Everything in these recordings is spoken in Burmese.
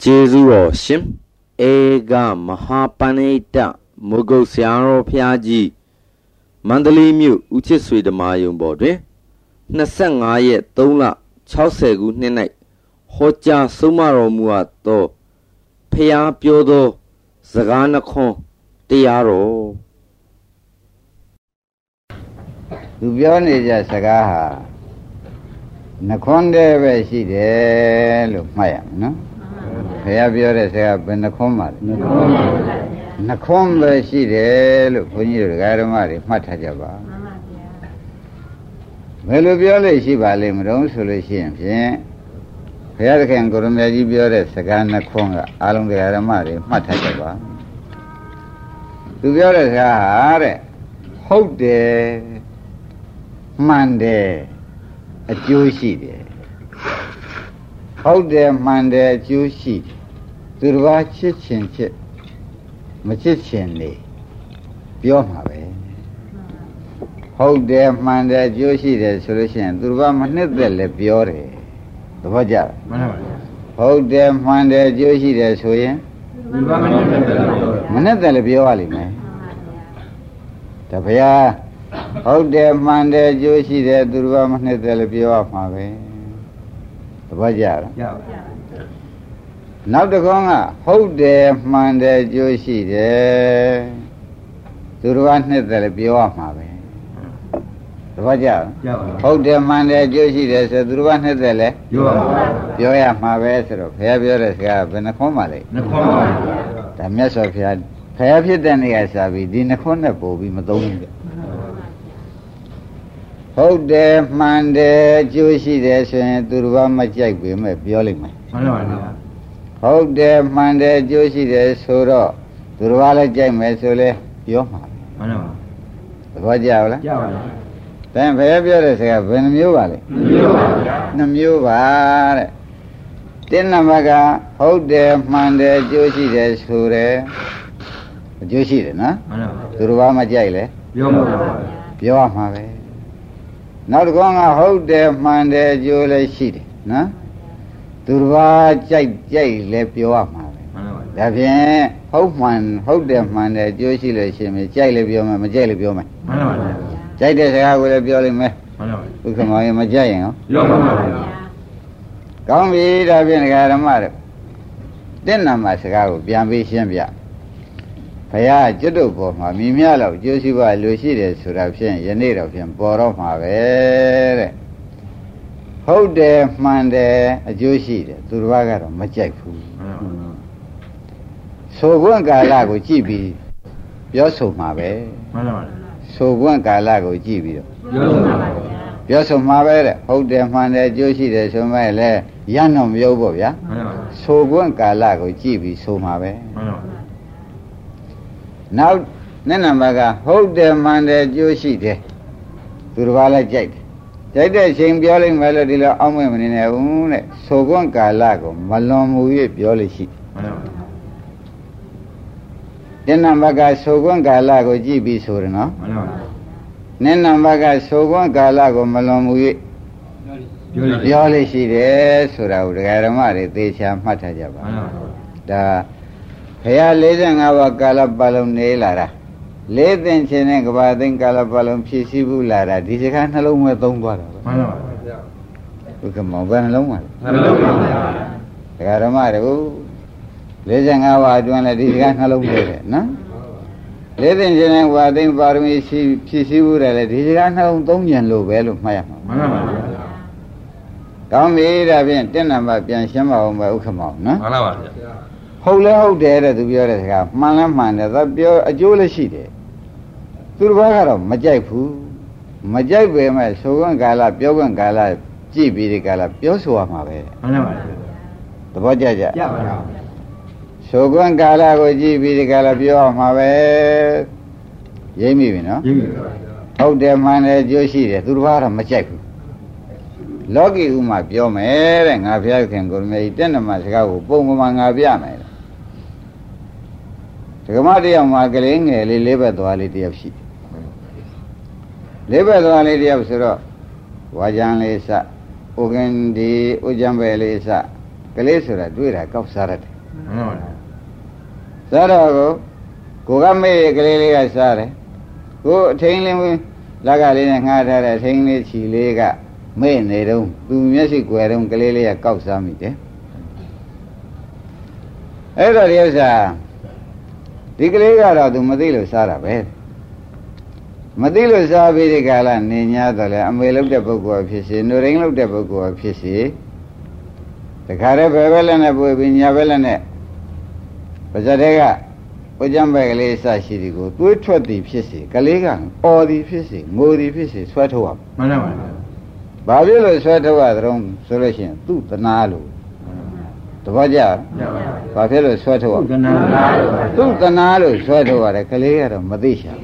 Jesu Shim Ega Mahapanita Mugo Siaro Piaji Mandali Mu Uchisui the Mayum Bodre Nasanga yet Tola Chausegu Nenai Hoja Sumaro Muato Pea Piodo Zagana Con Tiaro Dubione Sagaha Nakonde Veshide look Maya, no? Payabio say Benacoma Nakombe Shide look when you Garamari, Matajaba. Melubiole Shiba Limron Solution, Here can go to Majibio Sagana Konga, along the Aramari, Matajaba. Dubiole Sahare, Hope de Monday. A Jewish how there Monday Jewish Durva Chichin Chip Machichin Day Biomave how there Monday Jewish solution Durva Manetele Biore the Vaja how there Monday Jewish Soya Manetele Bioli Tapia how there Monday Jewish Durva Manetele Biomave the Vaja now the Gonga how there Monday Jewish Durva Manetele Biomave the Vaja how there Monday Jewish Durva Manetele Bioya Mave Fabius Benacomale the mess of Yad Fabius than the Asabi Dinacona Bobby Madonna. How there Monday Jewish Durva Majak be my Biolima. How there Monday Jewish Soro Durvala Jamesole Yoma. Vajavala? Then Fabius when you valley. Namuva Tinamaga, how there Monday Jewish Sure Jewish, no? Durva Majale Yoma. Now the Gonga hold their Monday Jewel sheet, no? Durva Jay left you up, that bien, hold their Monday Jewish shimmy, Jaylebioma, Majalebioma. Jay days I will be all in me. Look at my Majayan. Come eat, I've been a mother. Then I'm my cigar, Biambi Shambia. Paya Judo, my Mimialo, Josiba Lucide, Suraption, Yanid of him, Boro Mave. How there Monday a Joshi, Turvaga, Majak. So one Galago Gibi, Yoso Mave. So one Galago Gibi. Yoso Mave, how there Monday Joshi, the Somale, Yanom Yobo, ya? So one Galago Gibi, so Mave. Now, Nenamaga, hold their Monday Jewish day. Durvala Jade. Jade sing Bioling melody on women in a wound, so one Galago, Malom Biolishi. Nenamaga, so one Galago GB Surino. Nenamaga, so one Galago, Malom Biolishi, Sura, Garamari, they shall Matajaba. The Paya Ledan our Galabalum Nelara. Ledan Chenek Badin Galabalum Chisibu Lara. This is kind of long with Donga. We come over and long one. Garamari, Ledan our Adwana, this kind of long way, no? Ledan Chenek Badin Barmi Chisibu, this is kind of Dongan low well of my. Come here, I've been 10 number Pianshama on my Ukamo, no? Holy out there to be a man, that pure a jewel sheet. Turvagaro, Majaku, Majai, my Sogan Gala, Piogan Gala, GB Gala, Piosua Mave. The Bajaja. Sogan Gala, GB Gala, Pio Mave. Jamie, no? How there man Joshi, Turvara, Majaku. Logi Uma Piome, and Avia can go make 10 of my Chicago, Pomang Aviame. The Gamadia Margaling, a labor duality of sheep. Labor duality of Suro, Wajan Lisa, Ugan di Ujambe Lisa, Kalesura, Duira, Kopsarat. စားတော့ကိုကမေးကလေးလေးကစားတယ်ကိုအထင်းလေးလက်ကလေးနဲ့ငှားထားတဲ့အထင်းလေးချီလေးကမေ့နေတော့သူမျက်စိကွယ်တော့ကလေးလေးကကောက်စားမိတယ်အဲ့တော့ဒီဥစ္စာဒီကလေးကတော့သူမသိလို့စားတာပဲမသိလို့စားပြီးဒီကလာနေ냐တော့လေအမေလောက်တဲ့ပုဂ္ဂိုလ်ဖြစ်စေနှုတ်ရင်းလောက်တဲ့ပုဂ္ဂိုလ်ဖြစ်စေတခါတည်းဘယ်ဘက်လက်နဲ့ပွေပြီးညာဘက်လက်နဲ့ပါဇက်တဲ့ကဥကြံပဲကလေးစရှိဒီကိုတွေးထွက်သည်ဖြစ်စေကလေးကအော်သည်ဖြစ်စေငိုသည်ဖြစ်စေဆွဲထုတ်ရမှန်ပါဘာဖြစ်လို့ဆွဲထုတ်ရသလဲဆိုလို့ရှိရင်သူ့တနာလို့တပည့်ကြဘာဖြစ်လို့ဆွဲထုတ်ရသူ့တနာလို့ဆွဲထုတ်ရတယ်ကလေးကတော့မသိရှာ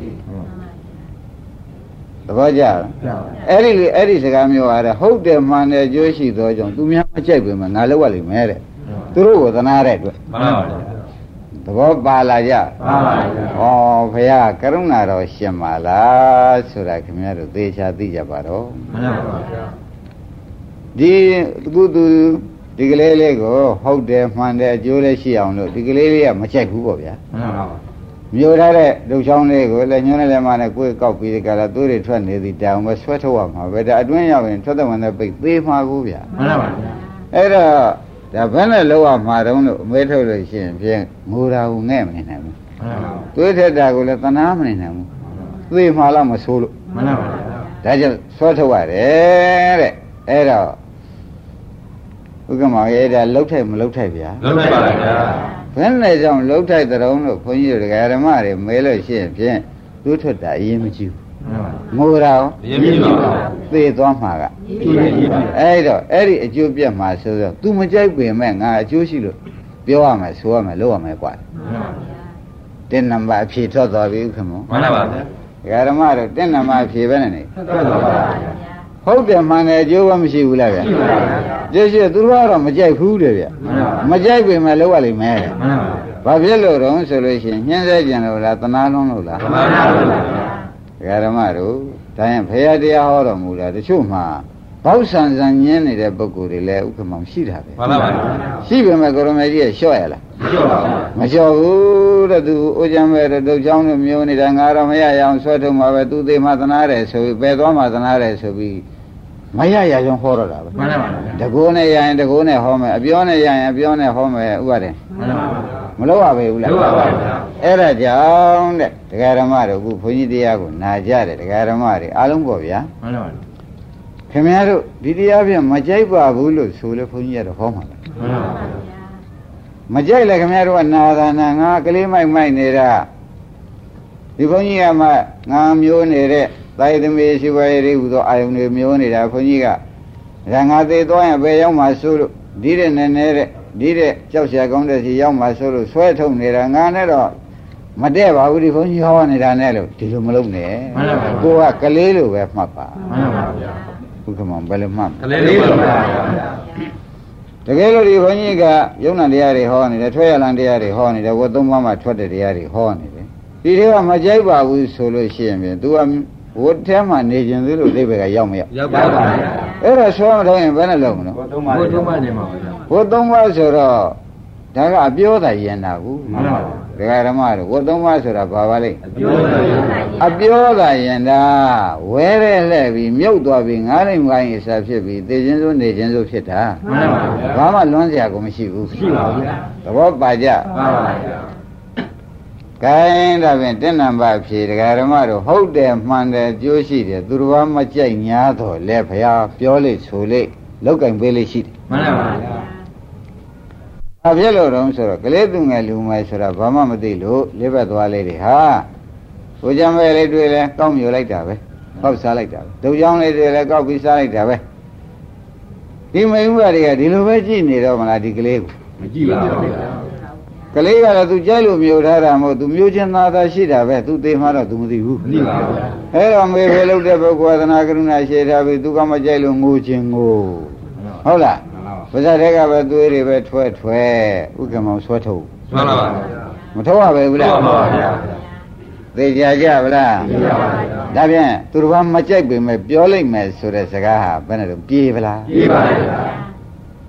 တပည့်ကြအဲ့ဒီစကားမျိုးအားဟုတ်တယ်မှန်တယ်ကြိုးရှိသောကြောင့်သူများမကြိုက်ပေမဲ့ငါလောက်ရလိမ့်မယ်တဲ့သူတို့ကိုတနာတဲ့အတွက်မှန်ပါသဘောပါလာကြပါပါဘုရားကရုဏာတော်ရှင်ပါလားဆိုတာခင်ဗျားတို့သေချာသိကြပါတော့မှန်ပါဗျာဒီကုသူဒီကလေးလေးကိုဟုတ်တယ်မှန်တယ်အကျိုးလည်းရှိအောင်လို့ဒီကလေးလေးကမချိုက်ဘူးပေါ့ဗျာမှန်ပါပါမျိုးထားတဲ့ဒုချောင်းလေးကိုလည်းညွှန်းနဲ့လည်းမနဲ့ကိုယ်ကောက်ပြီးဒီကလာသွေးတွေထွက်နေသည်တောင်ပဲဆွဲထုတ်ရမှာပဲဒါအတွင်းရောက်ရင်ထွက်တဲ့ဝင်တဲ့ပိတ်သေးမှာကိုဗျာမှန်ပါပါအဲ့တော့ဒါဘယ်နဲ့လောက်ရမှာတုံးလို့အမဲထုတ်လို့ရှိရင်ဖြင့်ငိုတာကိုငဲ့မနေနိုင်ဘူးသွေးထက်တာကိုလည်းတနာမနေနိုင်ဘူးသေမှာလားမဆိုးလို့မှန်ပါပါဒါကြောင့်ဆွဲထုတ်ရတယ်တဲ့အဲ့တော့ဥက္ကမောင်ရဲ့ဒါလှုပ်ထိုက်မလှုပ်ထိုက်ဗျာလှုပ်ထိုက်ပါဗျာဘယ်နဲ့ကြောင့်လှုပ်ထိုက်တဲ့တုံးလို့ခွန်ကြီးတို့ဒကာဓမ္မတွေမဲလို့ရှိရင်ဖြင့်သွေးထွက်တာအရင်မကြည့်ဘူးငိုတာရောအရင်မကြည့်ပါဘူးသေသွားမှာကအဲ့တော့အဲ့ဒီအကျိုးပြတ်မှာဆိုတော့ तू မကြိုက်ပေမဲ့ငါအကျိုးရှိလို့ပြောရမယ်ဆိုရမယ်လုပ်ရမယ်กว่าတဲ့နံပါတ်အဖြေထွက်သွားပြီခင်ဗျမှန်ပါပါဗျာဓမ္မတို့တဲ့နံပါတ်အဖြေပဲနဲ့ထွက်သွားပါဗျာဟုတ်တယ်မှန်တယ်အကျိုးကမရှိဘူးလားဗျာရှိပါဗျာရှိသူတို့ကတော့မကြိုက်ဘူးတဲ့ဗျာမကြိုက်ပေမဲ့လုပ်ရလိမ့်မယ်မှန်ပါဗျာဘာဖြစ်လို့တော့ဆိုလို့ရှိရင်ညှင်းဆဲကြံလို့လားတနာလုံးလို့လားမှန်ပါဗျာဓမ္မတို့ဒါရင်ဘုရားတရားဟောတော်မူတာတချို့မှာဘောက်ဆန်ဆန်ညင်းနေတဲ့ပုဂ္ဂိုလ်တွေလည်းဥက္ကမောင်ရှိတာပဲမှန်ပါပါရှိပေမဲ့ကိုရမေကြီးကလျှော့ရလားမလျှော့ဘူးတဲ့သူဥကြံမဲ့တဲ့ဒုတ်ချောင်းနဲ့မျိုးနေတာငါတော့မရရအောင်ဆွဲထုတ်မှာပဲသူသေးမှသနာတယ်ဆိုပြီးပယ်သွားမှသနာတယ်ဆိုပြီးမရရအောင်ဟောတော့တာပဲမှန်ပါပါတကိုးနဲ့ရရင်တကိုးနဲ့ဟောမယ်အပြောနဲ့ရရင်အပြောနဲ့ဟောမယ်ဥပါတယ်မှန်ပါပါမလို့ရပါဘူးလားလုပ်ပါပါအဲ့ဒါကြောင့်တဲ့တရားဓမ္မတို့အခုဘုန်းကြီးတရားကိုနာကြတယ်တရားဓမ္မတွေအားလုံးပေါ့ဗျာမှန်ပါပါခင်ဗျားတို့ဒီတရားဖြင့်မကြိုက်ပါဘူးလို့ဆိုလေဘုန်းကြီးကတော့ဟောမှာလားမှန်ပါပါမကြိုက်လေခင်ဗျားတို့ကနာသာနာငါကလေးမိုက်နေတာဒီဘုန်းကြီးကမှငါမျိုးနေတဲ့တိုင်းသမီးရှိပါရဲ့ဟူသောအာယုန်တွေမျိုးနေတာဘုန်းကြီးကဒါငါသေးသွားရင်ဘယ်ရောက်မှဆိုလို့ဒီတဲ့နဲ့တဲ့ဒီတဲ့ကြောက်ရှာကောင်းတဲ့စီရောက်မှဆိုလို့ဆွဲထုတ်နေတာငါနဲ့တော့မတည့်ပါဘူးဒီဘုန်းကြီးဟောနေတာနဲ့လို့ဒီလိုမလုပ်နဲ့ကိုကကလေးလိုပဲမှတ်ပါမှန်ပါဗျာဘုက္ကမဘယ်လိုမှတ်ကလေးလိုပါဗျာတကယ်လို့ဒီဘုန်းကြီးကယုံနာတရားတွေဟောနေတယ်ထွက်ရလန်းတရားတွေဟောနေတယ်ဝတ်သုံးပါးမှထွက်တဲ့တရားတွေဟောနေတယ်ဒီတွေကမကြိုက်ပါဘူးဆိုလို့ရှိရင်သူကဝတ်ထဲမှာနေခြင်းသေးလို့အိဗေကရောက်မရောက်ပါပါအဲ့ဒါဆွဲမထုတ်ရင်ဘယ်နဲ့လုပ်မလို့ဝတ်သုံးပါးနေမှာပါဝတ်သုံးပါးဆိုတော့ဒါကအပြောတာယဉ်တာကူမှန်ပါပါဒကာဓမ္မတို့ဝတ်သုံးပါးဆိုတာဘာပါလဲအပြောတာယဉ်တာဝဲရဲလှဲ့ပြီးမြုပ်သွားပြီးငားလိမ်ကိုင်းအစာဖြစ်ပြီးသိချင်းစိုးနေချင်းစိုးဖြစ်တာမှန်ပါပါဘာမှလွန်စရာကိုမရှိဘူးရှိပါဘူးသဘောပါကြပါပါဗျာကဲဒါဖြင့်တဏ္ဍပါဖြေဒကာဓမ္မတို့ဟုတ်တယ်မှန်တယ်ကြိုးရှိတယ်သူတော်ဘာမကြိုက်ညာတော့လဲဘုရားပြောလိဆိုလိလောက်ကင်ပေးလိရှိတယ်မှန်ပါဗျာဘာဖြစ်လို့တော့ဆိုတော့ကလေးသူငယ်လူငယ်ဆိုတာဘာမှမသိလို့လေးဘက်သွားလေးတွေဟာဘုရားမဲလေးတွေ့လဲကောက်မြူလိုက်တာပဲကောက်စားလိုက်တာပဲဒုကြောင်းလေးတွေလဲကောက်ပြီးစားလိုက်တာပဲဒီမိန်းမတွေကဒီလိုပဲကြည့်နေတော့မလားဒီကလေးကိုမကြည့်ပါဘူးကလေးကတော့သူကြိုက်လို့မျိုးထားတာမဟုတ်သူမျိုးချင်းသားသားရှိတာပဲသူသိမှတော့သူမသိဘူးမသိပါဘူးအဲ့တော့မေဖေလုပ်တဲ့ပုဂ္ဂိုလ်သနာကရုဏာရှိထားပြီသူကမကြိုက်လို့ငိုခြင်းငိုဟုတ်လားပါဇာတဲ့ကပဲသွေးတွေပဲထွဲဥက္ကမောင်ဆွဲထုတ်မှန်ပါပါမထုတ်ရပဲဘူးလားမှန်ပါပါသိကြကြဗလားသိပါပါဒါဖြင့်သူတော်ဘာမကြိုက်ပေမဲ့ပြောလိုက်မယ်ဆိုတဲ့စကားဟာဘယ်နဲ့တော့ပြေးဗလားပြေးပါပါ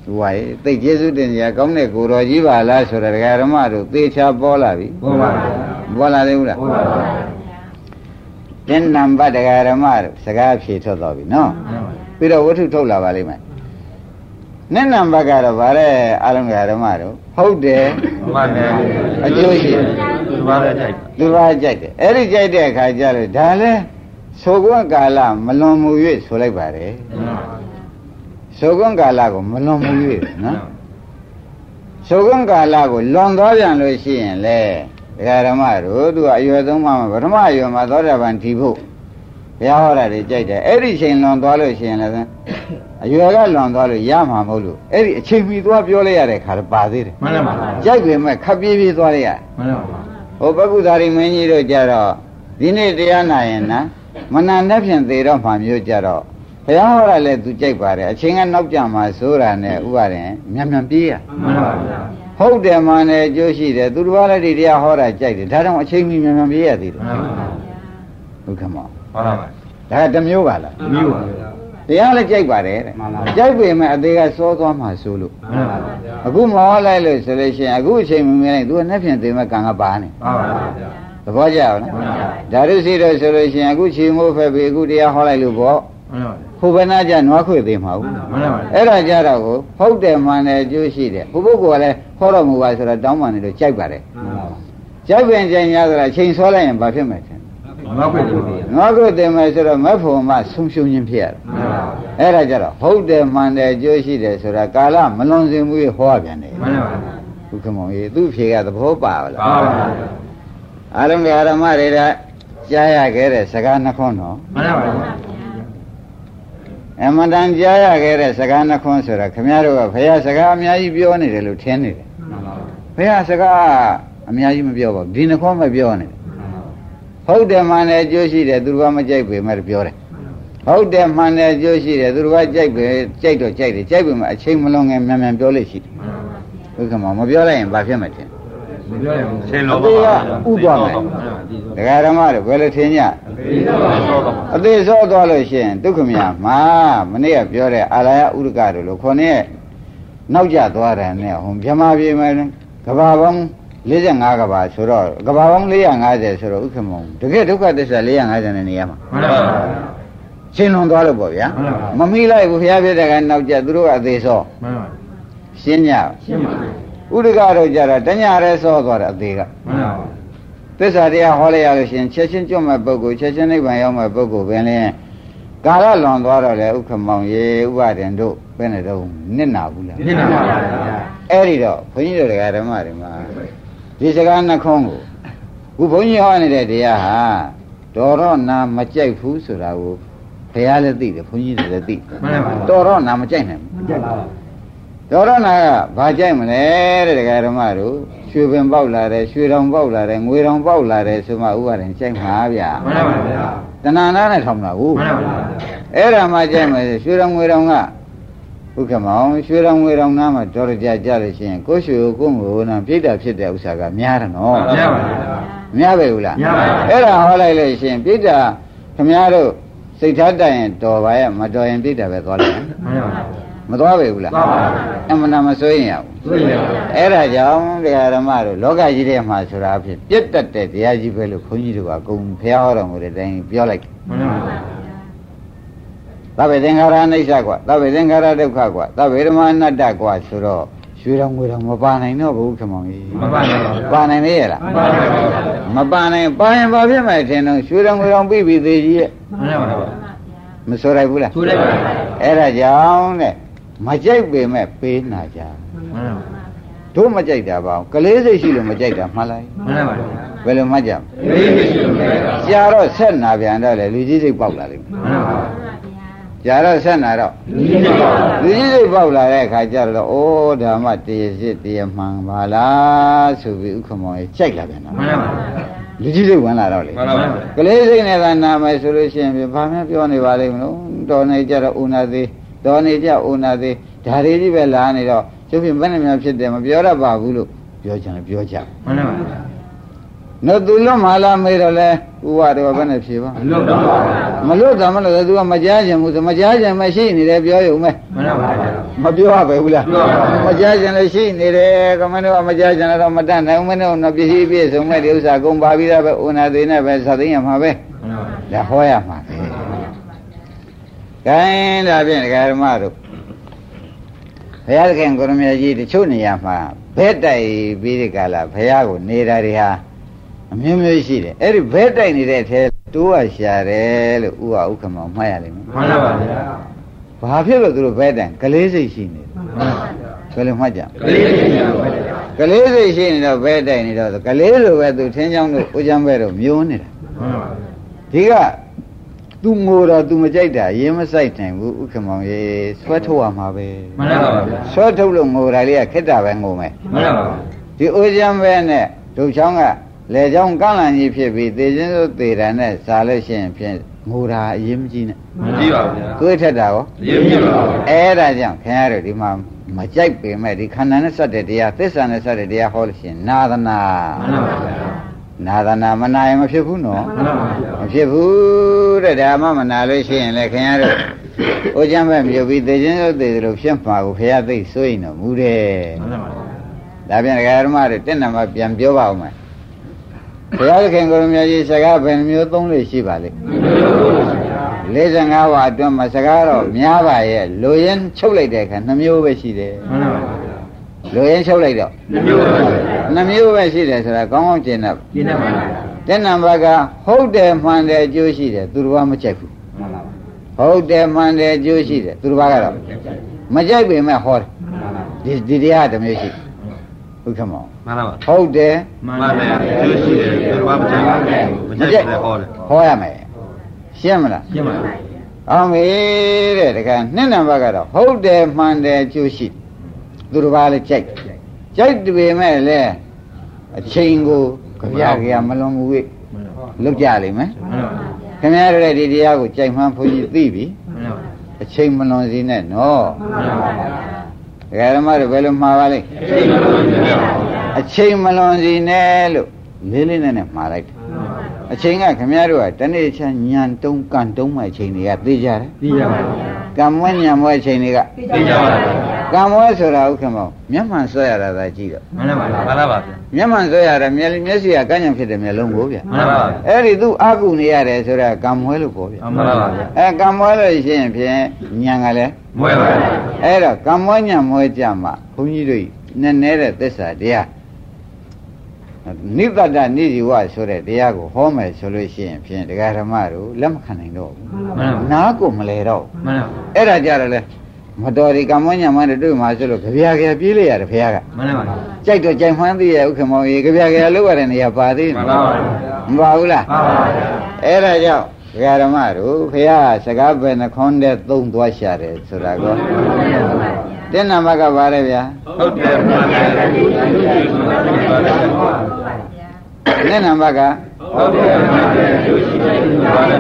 ဝါရေးသိကျေစုတင်ကြီးကောင်းတဲ့ကိုတော်ကြီးပါလားဆိုတော့ဒကာဓမ္မတို့သေချာပေါ်လာပြီပေါ်ပါဘူးပေါ်လာသေးဘူးလားပေါ်ပါဘူးတင်းနံပါတ်ဒကာဓမ္မတို့စကားဖြေထွက်သွားပြီနော်ပြီးတော့ဝတ္ထုထုတ်လာပါလိမ့်မယ်နဲ့နံပါတ်ကတော့ဗါတဲ့အာလုံးဒကာဓမ္မတို့ဟုတ်တယ်မှန်တယ်အကျိုးရှိသူဘာလဲကြိုက်သူဘာကြိုက်တယ်အဲ့ဒီကြိုက်တဲ့အခါကျတော့ဒါလဲဆိုကွန်းကာလမလွန်မူ၍ဆိုလိုက်ပါတယ်ဆိုကွန်းကာလကိုမလွန်မူ၍နော်ဆိုကွန်းကာလကိုလွန်သွားပြန်လို့ရှိရင်လေဒကာဓမ္မတို့သူကအရွယ်သုံးပါးမှာပထမအရွယ်မှာသောတာပန်ထီဖို့ဘုရားဟောတာတွေကြိုက်တယ်အဲ့ဒီချိန်လွန်သွားလို့ရှိရင်လည်းအရွယ်ကလွန်သွားလို့ရမှာမဟုတ်လို့အဲ့ဒီအချိန်မီသွားပြောလိုက်ရတဲ့ခါတော့ပါသေးတယ်မှန်ပါပါကြိုက်ပေမဲ့ခပ်ပြေးပြေးသွားလိုက်ရမှန်ပါပါဟိုပက္ကုဓာရီမင်းကြီးတို့ကြတော့ဒီနေ့တရားနာရင်နာမနာနဲ့ဖြင့်သေတော့မှမျိုးကြတော့ဘုရားဟောတာလည်းသူကြိုက်ပါတယ်အချိန်ကနောက်ကျမှဆိုတာနဲ့ဥပါရင်မြန်မြန်ပြေးရမှန်ပါဗျာဟုတ်တယ်မှန်တယ်အကျိုးရှိတယ်သူတစ်ပါးလည်းဒီတရားဟောတာကြိုက်တယ်ဒါကြောင့်အချိန်မီမြန်မြန်ပြေးရသေးတယ်မှန်ပါဗျာဒုက္ခမောဟုတ်ပါပါဒါကတစ်မျိုးပါလားတစ်မျိုးပါဗျာတရားလည်းကြိုက်ပါတယ်တဲ့ကြိုက်ပေမဲ့အသေးကစောသွားမှဆိုလို့မှန်ပါဗျာအခုမဟောလိုက်လို့ဆိုလို့ရှိရင်အခုအချိန်မီမြန်သူကနှက်ဖြင့်သေမဲ့ကံကပါနေမှန်ပါဗျာသဘောကျလားဓာတုစီတော့ဆိုလို့ရှိရင်အခုချိန်မိုးဖက်ပြီးအခုတရားဟောလိုက်လို့ပေါ့ဟိုဘယ်နာကြနွားခွေသေးမှာဘူးအဲ့ဒါကြတော့ကိုဟုတ်တယ်မှန်တယ်အကျိုးရှိတယ်ဟိုပုဂ္ဂိုလ်ကလည်းဟောတော်မူပါဆိုတော့တောင်းပန်နေလို့ကြိုက်ပါတယ်ကြိုက်ပင်ကြင်ရဆိုတာချိန်ဆွဲလိုက်ရင်ဘာဖြစ်မှာလဲနွားခွေသေးမယ်ဆိုတော့မက်ဖို့မှဆုံးရှုံးခြင်းဖြစ်ရတယ်အဲ့ဒါကြတော့ဟုတ်တယ်မှန်တယ်အကျိုးရှိတယ်ဆိုတာကာလမလွန်စင်မှုဟောပြန်တယ်မှန်ပါပါဘုခမောင်ကြီးသူ့ဖြေကသဘောပါလားပါပါအာရုံဓမ္မတွေကကြားရခဲ့တဲ့စကားနှခွန်းတော့မှန်ပါပါအမှန်တန်ကြားရခဲ့တဲ့စကားနှခွန်းဆိုတာခမည်းတော်ကဘုရားစကားအများကြီးပြောနေတယ်လို့ထင်နေတယ်မှန်ပါပါဘုရားစကားအများကြီးမပြောပါဘူးဒီနှခွန်းပဲပြောနေတယ်ဟုတ်တယ်မှန်တယ်အကျိုးရှိတယ်သူတို့ကမကြိုက်ပေမဲ့ပြောတယ်ဟုတ်တယ်မှန်တယ်အကျိုးရှိတယ်သူတို့ကကြိုက်ပေကြိုက်တော့ကြိုက်တယ်ကြိုက်ပေမဲ့အချိန်မလွန်ငယ်မြန်မြန်ပြောလို့ရှိတယ်ဘုခမောမပြောလိုက်ရင်ဘာဖြစ်မှာလဲမပြောရဘူးဆင်းလို့ပါဥသွားမယ်ဒကာဓမ္မတွေဘယ်လိုထင်ကြအသေးစောသွားလို့ရှိရင်ဒုက္ခမယမှာမနေ့ကပြောတဲ့အာရယဥဒကတို့လို့ခေါင်းနဲ့နောက်ကျသွားတယ်နဲ့ဟိုမြမပြေမယ်ကဘာပေါင်း45ကဘာဆိုတော့ကဘာပေါင်း450ဆိုတော့ဥက္ကမောတကယ်ဒုက္ခသစ္စာ450နဲ့နေရမှာမှန်ပါပါရှင်းလွန်သွားလို့ပေါ့ဗျာမမိလိုက်ဘူးဘုရားပြတဲ့ကနောက်ကျသူတို့ကအသေးစောမှန်ပါရှင်းညရှင်းပါဥဒကတော့ကြတာတညရဲစောသွားတယ်အသေးကမှန်ပါဘူးသစ္စာတရားဟောလိုက်ရလို့ရှိရင်ချက်ချင်းကျွတ်မဲ့ပုဂ္ဂိုလ်ချက်ချင်းနိဗ္ဗာန်ရောက်မဲ့ပုဂ္ဂိုလ်ပင်လင်းကာလလွန်သွားတော့လေဥက္ကမောင်ရေဥပဒင်တို့ဘယ်နဲ့တော့နစ်နာဘူးလားနစ်နာပါဗျာအဲ့ဒီတော့ဘုန်းကြီးတို့ဓမ္မတွေမှာဒီစကားနှခွန်းကိုခုဘုန်းကြီးဟောနေတဲ့တရားဟာတော်တော့နာမကြိုက်ဘူးဆိုတာကိုဘုရားလည်းသိတယ်ဘုန်းကြီးတွေလည်းသိမှန်ပါဘူးတော်တော့နာမကြိုက်နိုင်ဘူးမကြိုက်ပါဘူးတော်ရနာကဘာကြိုက်မလဲတဲ့ဒကာဓမ္မတို့ရွှေပင်ပေါက်လာတယ်ရွှေတောင်ပေါက်လာတယ်ငွေတောင်ပေါက်လာတယ်ဆိုမှဥပါရင်ကြိုက်မှာဗျာမှန်ပါဗျာတဏှာနာနဲ့ထောင်တာဟုတ်မှန်ပါဗျာအဲ့ဒါမှကြိုက်မယ်ရွှေတောင်ငွေတောင်ကဘုခမောင်ရွှေတောင်ငွေတောင်နားမှာတော်ကြကြလို့ရှိရင်ကိုရွှေကိုငွေနာပြိတ္တာဖြစ်တဲ့ဥစ္စာကများတယ်နော်များပါဗျာများပဲဘူးလားများပါအဲ့ဒါဟောလိုက်လို့ရှိရင်ပြိတ္တာခမည်းတော်စိတ်ထားတတ်ရင်တော်ပါရဲ့မတော်ရင်ပြိတ္တာပဲသွားလိုက်မှန်ပါမသွားပေဘူးလားသွားပါဘူးအမှန်တမ်းမစိုးရင်ရဘူးစိုးရင်ရပါအဲ့ဒါကြောင့်တရားဓမ္မတို့လောကကြီးထဲမှာဆိုတာအဖြစ်ပြတ်တတ်တဲ့တရားကြီးပဲလို့ခွန်ကြီးတို့ကအကုန်ဖျားဟောတော်မူတဲ့အတိုင်းပြောလိုက်မှန်ပါဘူးသဗ္ဗေသင်္ခါရအိဋ္ဌကွာသဗ္ဗေသင်္ခါရဒုက္ခကွာသဗ္ဗေဓမ္မအနတ္တကွာဆိုတော့ရွှေတော်ငွေတော်မပါနိုင်တော့ဘူးခမောင်ကြီးမပါနိုင်ပါဘူးပါနိုင်သေးရဲ့လားမပါနိုင်ပါရင်ဘာဖြစ်မှထင်တော့ရွှေတော်ငွေတော်ပြီးပြီသေးကြီးရဲ့မှန်ပါဘူးမဆိုလိုက်ဘူးလားဆိုလိုက်ပါဘူးအဲ့ဒါကြောင့်တဲ့မကြိုက်ပေမဲ့ပေးနာကြမှန်ပါတို့မကြိုက်တာပေါ့ကလေးစိတ်ရှိလို့မကြိုက်တာမှန်လားမှန်ပါပါဘယ်လိုမှကြကလေးစိတ်ရှိလို့မကြိုက်တာကြာတော့ဆက်နာပြန်တော့လေလူကြီးစိတ်ပေါက်လာလိမ့်မယ်မှန်ပါပါကြာတော့ဆက်နာတော့လူကြီးစိတ်ပေါက်လာတဲ့အခါကျတော့အိုးဓမ္မတရားစစ်တရားမှန်ပါလားဆိုပြီးဥက္ကမောကြီးကြိုက်လာပြန်တာမှန်ပါပါလူကြီးစိတ်ဝင်လာတော့လေမှန်ပါပါကလေးစိတ်နဲ့ကနာမယ်ဆိုလို့ရှိရင်ဘာမှပြောနေပါလိမ့်မလို့တော်နေကြတော့ဥနာသေးတော်နေကြဥနာသေးဒါတွေကြီးပဲလာနေတော့ကျုပ်ပြင်ဘယ်နှများဖြစ်တယ်မပြောတတ်ပါဘူးလို့ပြောကြတယ်ပြောကြမှန်ပါပါနော်သူလွတ်မှလားမေးတော့လဲဥပါတော့ဘယ်နဲ့ဖြေပါမလွတ်တာမလို့သူကမကြားခြင်းဘူးမကြားခြင်းမရှိနေတယ်ပြောရုံပဲမပြောရပဲဘူးလားမကြားခြင်းလည်းရှိနေတယ်ကမင်းတို့ကမကြားခြင်းတော့မတတ်နိုင်ဘူးမင်းတို့တော့ပစ္စည်းပြည့်စုံမဲ့ဒီဥစ္စာကုန်ပါပြီးသားပဲဥနာသေးနဲ့ပဲသသိရမှာပဲဒါဟောရမှာပဲခိုင်းဒါဖြင့်ဒကာဓမ္မတို့ဘုရားသခင်ကိုရမကြီးတချို့နေရာမှာဘဲတိုက်ပြီးဒီကလာဘုရားကိုနေတာတွေဟာအမျိုးမျိုးရှိတယ်အဲ့ဒီဘဲတိုက်နေတဲ့ထဲတိုးရရှာတယ်လို့ဥက္ခမောင်မှတ်ရလိမ့်မယ်မှန်ပါပါဗျာဘာဖြစ်လို့သူတို့ဘဲတိုင်ကလေးစိတ်ရှိနေတယ်ဘယ်လိုမှတ်ကြကလေးစိတ်ရှိနေတော့ဘဲတိုင်နေတော့ကလေးလိုပဲသူထင်းချောင်းတို့ဦးချမ်းဘဲတို့မျိုးနေတာဒီကသူငိုတော့သူမကြိုက်တာရင်းမဆိုင်နိုင်ဘူးဥက္ကမောင်ရေဆွဲထုတ်ရမှာပဲမှန်ပါပါဆွဲထုတ်လို့ငိုတာလေးကခက်တာပဲငိုမယ်မှန်ပါပါဒီဦးချမ်းဘဲနဲ့ဒုချောင်းကလေချောင်းကန့်လန့်ကြီးဖြစ်ပြီးသေခြင်းဆိုသေတာနဲ့စားလို့ရှိရင်ဖြင့်ငိုတာအရင်မကြည့်နဲ့မကြည့်ပါဘူးဗျာတွေးထက်တာရောအရင်မကြည့်ပါဘူးအဲ့ဒါကြောင့်ခင်ဗျားတို့ဒီမှာမကြိုက်ပေမဲ့ဒီခန္ဓာနဲ့စတဲ့တရားသစ္စာနဲ့စတဲ့တရားဟောလို့ရှိရင်နာသနာမှန်ပါပါနာသနာမနာရင်မဖြစ်ဘူးနော်မဖြစ်ဘူးတဲ့ဒါမှမနာလို့ရှိရင်လည်းခင်ဗျားတို့အိုးချမ်းပဲမြုပ်ပြီးသေခြင်းဆိုသေတယ်လို့ဖြစ်မှာကိုဖះသိစိုးရင်တော့မူတယ်မှန်ပါပါဒါပြန်ဒကာဓမ္မတွေတက်နံပါတ်ပြန်ပြောပါဦးမယ်ဘုရားသခင်ကိုရမကြီးစကားဘယ်မျိုးသုံးလို့ရှိပါလိမ့်45ဝါအတွင်းမှာစကားတော့များပါရဲ့လူရင်းချုပ်လိုက်တဲ့အခါ2မျိုးပဲရှိတယ်မှန်ပါပါလူရင်းချုပ်လိုက်တော့2မျိုးပဲရှိတယ်ဆိုတာကောင်းကောင်းကျင့်တတ်ပါတက်နံပါတ်ကဟုတ်တယ်မှန်တယ်အကျိုးရှိတယ်သူတော်ဘာမကြိုက်ဘူးမှန်ပါပါဟုတ်တယ်မှန်တယ်အကျိုးရှိတယ်သူတော်ဘာကတော့မကြိုက်ပေမဲ့ဟောတယ်ဒီတရားတစ်မျိုးရှိဥက္ကမောမှန်ပါပါဟုတ်တယ်မှန်တယ်ကျိုးရှိတယ်သူတော်ဘာမကြိုက်ဘူးမကြိုက်တယ်ဟောတယ်ဟောရမယ်ရှင်းမလားရှင်းပါပြီအောင်ပြီတဲ့တခါနှစ်နံပါတ်ကတော့ဟုတ်တယ်မှန်တယ်ကျိုးရှိသူတော်ဘာလဲကြိုက်ပေမဲ့လည်းအချိန်ကိုကြမလွန်ဘူးလုတ်ကြလိမ့်မယ်ခင်ဗျားတို့ဒီတရားကိုကြိုက်မှန်းဘုန်းကြီးသိပြီအချိန်မလွန်စေနဲ့နော်ဒကာဓမ္မတို့ဘယ်လိုမှားပါလိမ့်အချိန်မလွန်စေနဲ့လို့လေးလေးနဲ့မှားလိုက်တယ်အချိန်ကခင်ဗျားတို့ကတနေ့ချမ်းညံတုံးကန်တုံးမှအချိန်တွေကသိကြတယ်သိကြပါဘူးကံမွေးညံမွေးအချိန်တွေကသိကြပါဘူးကံမွေးဆိုတာဥက္ကမောမျက်မှန်ဆွဲရတာသာကြည့်တော့မှန်ပါပါမှန်ပါဗျမျက်မှန်ဆွဲရတာမျက်စိကကန့်ညံဖြစ်တဲ့မျက်လုံးကိုဗျမှန်ပါပါအဲ့ဒီသူအကုနေရတယ်ဆိုတာကံမွေးလို့ပေါ့ဗျမှန်ပါပါကံမွေးလို့ရှိရင်ဖြင့်ညံကလည်းမွေးပါအဲ့တော့ကံမွေးညံမွေးကြမှာဘုန်းကြီးတို့နည်းနည်းတဲ့သစ္စာတရားနိဗ္ဗာန်နိဇီဝဆိုတဲ့တရားကိုဟောမယ်ဆိုလို့ရှိရင်ဖြင့်တရားဓမ္မတို့လက်မခံနိုင်တော့ဘူးနားကိုမလဲတော့မှန်ပါအဲ့ဒါကြတော့လေမတော်ဒီကမ္မညမနဲ့တွေ့မှာဆိုလို့ကြပြကြပြေးလိုက်ရတယ်ဘုရားကမှန်ပါပါကြိုက်တော့ကြိုက်မှန်းသိရဲ့ဥက္ကမောကြီးကြပြကြလောက်ရတဲ့နေရာပါသေးမှန်ပါပါမပါဘူးလားမှန်ပါပါအဲ့ဒါကြောင့်တရားဓမ္မတို့ဘုရားစကားပဲနှခွန်းတဲ့သုံးသွားရှာတယ်ဆိုတာကောတဲ့နံပါတ်ကပါလေဗျာဟုတ်တယ်မှန်တယ်တဲ့နံပါတ်ကဟုတ်တယ်မှန်တယ်ကျိုးရှိတယ်ပါလေ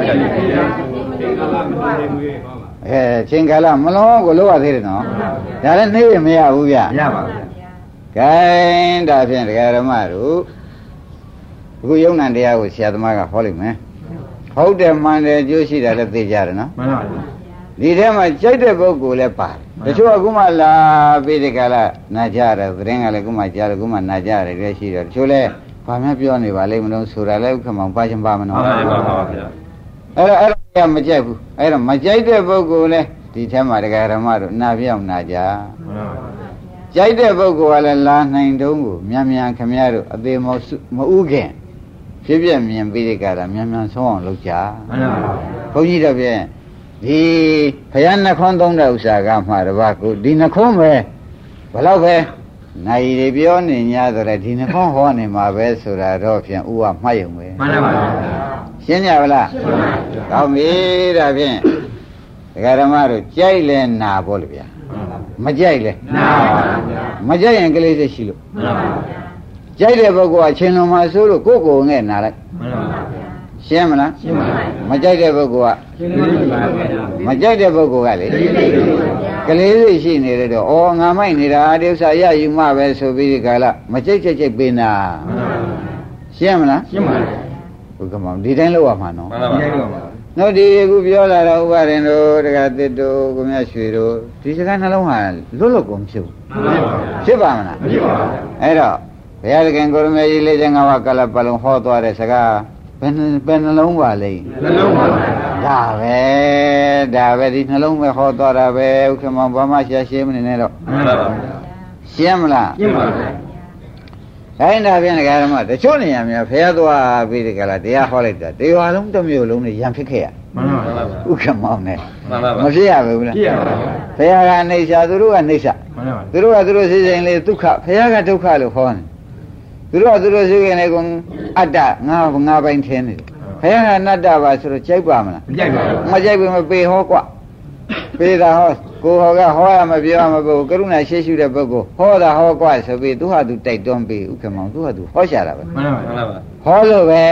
ချင်းကာလမလုံးကိုလောက်ရသေးတယ်နော်ဒါလည်းနေရမရဘူးဗျမရပါဘူးဂိုင်းဒါဖြင့်တရားဓမ္မတို့အခုယုံနံတရားကိုဆရာသမားကဟောလိုက်မယ်ဟုတ်တယ်မှန်တယ်ကျိုးရှိတယ်လည်းသိကြတယ်နော်မှန်ပါဘူးဒီထဲမှာကြိုက်တဲ့ပုဂ္ဂိုလ်လည်းပါတယ်တချို့ကခုမှလာပြီးဒီကလာနာကြတယ်သတင်းကလည်းခုမှကြားတယ်ခုမှနာကြတယ်လည်းရှိတယ်တချို့လည်းဘာမှပြောနေပါလိမ့်မလို့ဆိုတာလည်းဥက္ကမောင်ပါချင်ပါမနော်မှန်ပါပါဗျာအဲ့ဒါမကြိုက်ဘူးအဲ့တော့မကြိုက်တဲ့ပုဂ္ဂိုလ်လည်းဒီထဲမှာတရားဓမ္မတို့နာပြောင်းနာကြကြိုက်တဲ့ပုဂ္ဂိုလ်ကလည်းလာနိုင်တုံးကိုမြန်မြန်ခမရတို့အသေးမဥခင်ဖြစ်ပြမြင်ပြီးဒီကလာမြန်မြန်ဆုံးအောင်လုပ်ကြမှန်ပါပါဘုန်းကြီးတို့ဖြင့်ဒီဘုရားနှခွန်းသုံးတဲ့ဥစ္စာကမှတပါးကိုဒီနှခွန်းပဲဘယ်တော့ပဲနိုင်ရပြောနေ냐ဆိုတဲ့ဒီနှခွန်းဟောနေမှာပဲဆိုတာတော့ဖြင့်ဥကမှတ်ရုံပဲမှန်ပါပါရှင်းကြပါလားရှင်းပါပါကောင်းပြီဒါဖြင့်ဒကာဓမ္မတို့ကြိုက်လဲနာပေါ့လေဗျာမကြိုက်လဲနာပါဗျာမကြိုက်ရင်ကလေးစိတ်ရှိလို့မှန်ပါပါကြိုက်တဲ့ပုဂ္ဂိုလ်ကချင်းလုံးမှာဆိုလို့ကိုယ်ကိုယ်ငဲ့နာလိုက်မှန်ပါပါရှင်းမလားရှင်းပါပါမကြိုက်တဲ့ပုဂ္ဂိုလ်ကမကြိုက်တဲ့ပုဂ္ဂိုလ်ကလေကလေးစိတ်ရှိနေတယ်တော့ဩငါမိုက်နေတာဒီဥစ္စာရယူမှပဲဆိုပြီးဒီကလာမကြိုက်ပေးနာရှင်းမလားရှင်းပါပြီဘုကမောင်ဒီတိုင်းလောက်ရမှာနော်မှန်ပါပါနောက်ဒီအခုပြောလာတော့ဥပါရင်တို့တက္ကသစ်တို့ကိုမြတ်ရွှေတို့ဒီစကားနှလုံးဟာလွတ်လွတ်ကုန်ဖြစ်ဖြစ်ပါမလားဖြစ်ပါဘူးအဲ့တော့ဘုရားသခင်ကိုရမေကြီး၄၅ပါးကလပ်ပလုံးဟောသွားတဲ့စကားဘယ်နှလုံးပါလဲနှလုံးပါဒါပဲဒီနှလုံးပဲဟောသွားတာပဲဥက္ကမောင်ဘာမှရှာရှင်းမနေနဲ့တော့မှန်ပါပါရှင်းမလားရှင်းပါပြီခိုင်းတာပြန်ကြရမှာတချို့နေရာများဖះသွားပြီးဒီကလာတရားဟောလိုက်တာတရားလုံးတစ်မျိုးလုံးနဲ့ရံဖြစ်ခဲ့ရမှန်ပါပါဥက္ကမောင်နဲ့မှန်ပါပါမဖြစ်ရဘူးလားဖြစ်ရပါဘူးဖះကနေရှာသူတို့ကနေရှာမှန်ပါပါသူတို့ကသူတို့စိစိမ်လေးဒုက္ခဖះကဒုက္ခလို့ဟောနေသူတို့ကသူတို့စိစိမ်လေးကအတ္တငါပိုင်းထင်းနေတယ်ဖះကအနတ္တပါဆိုတော့ကြိုက်ပါမလားမကြိုက်ပါဘူးမကြိုက်ဘူးမပေဟောကွပေတာဟောကိုဟောကဟောရမပြောရမဘူးကရုဏာရှေ့ရှုတဲ့ပုဂ္ဂိုလ်ဟောတာဟောကွဆိုပြီးသူဟာသူတိုက်တွန်းပြီးဥက္ကမောင်သူဟာသူဟောရှာတာပဲမှန်ပါပါဟောလို့ပဲ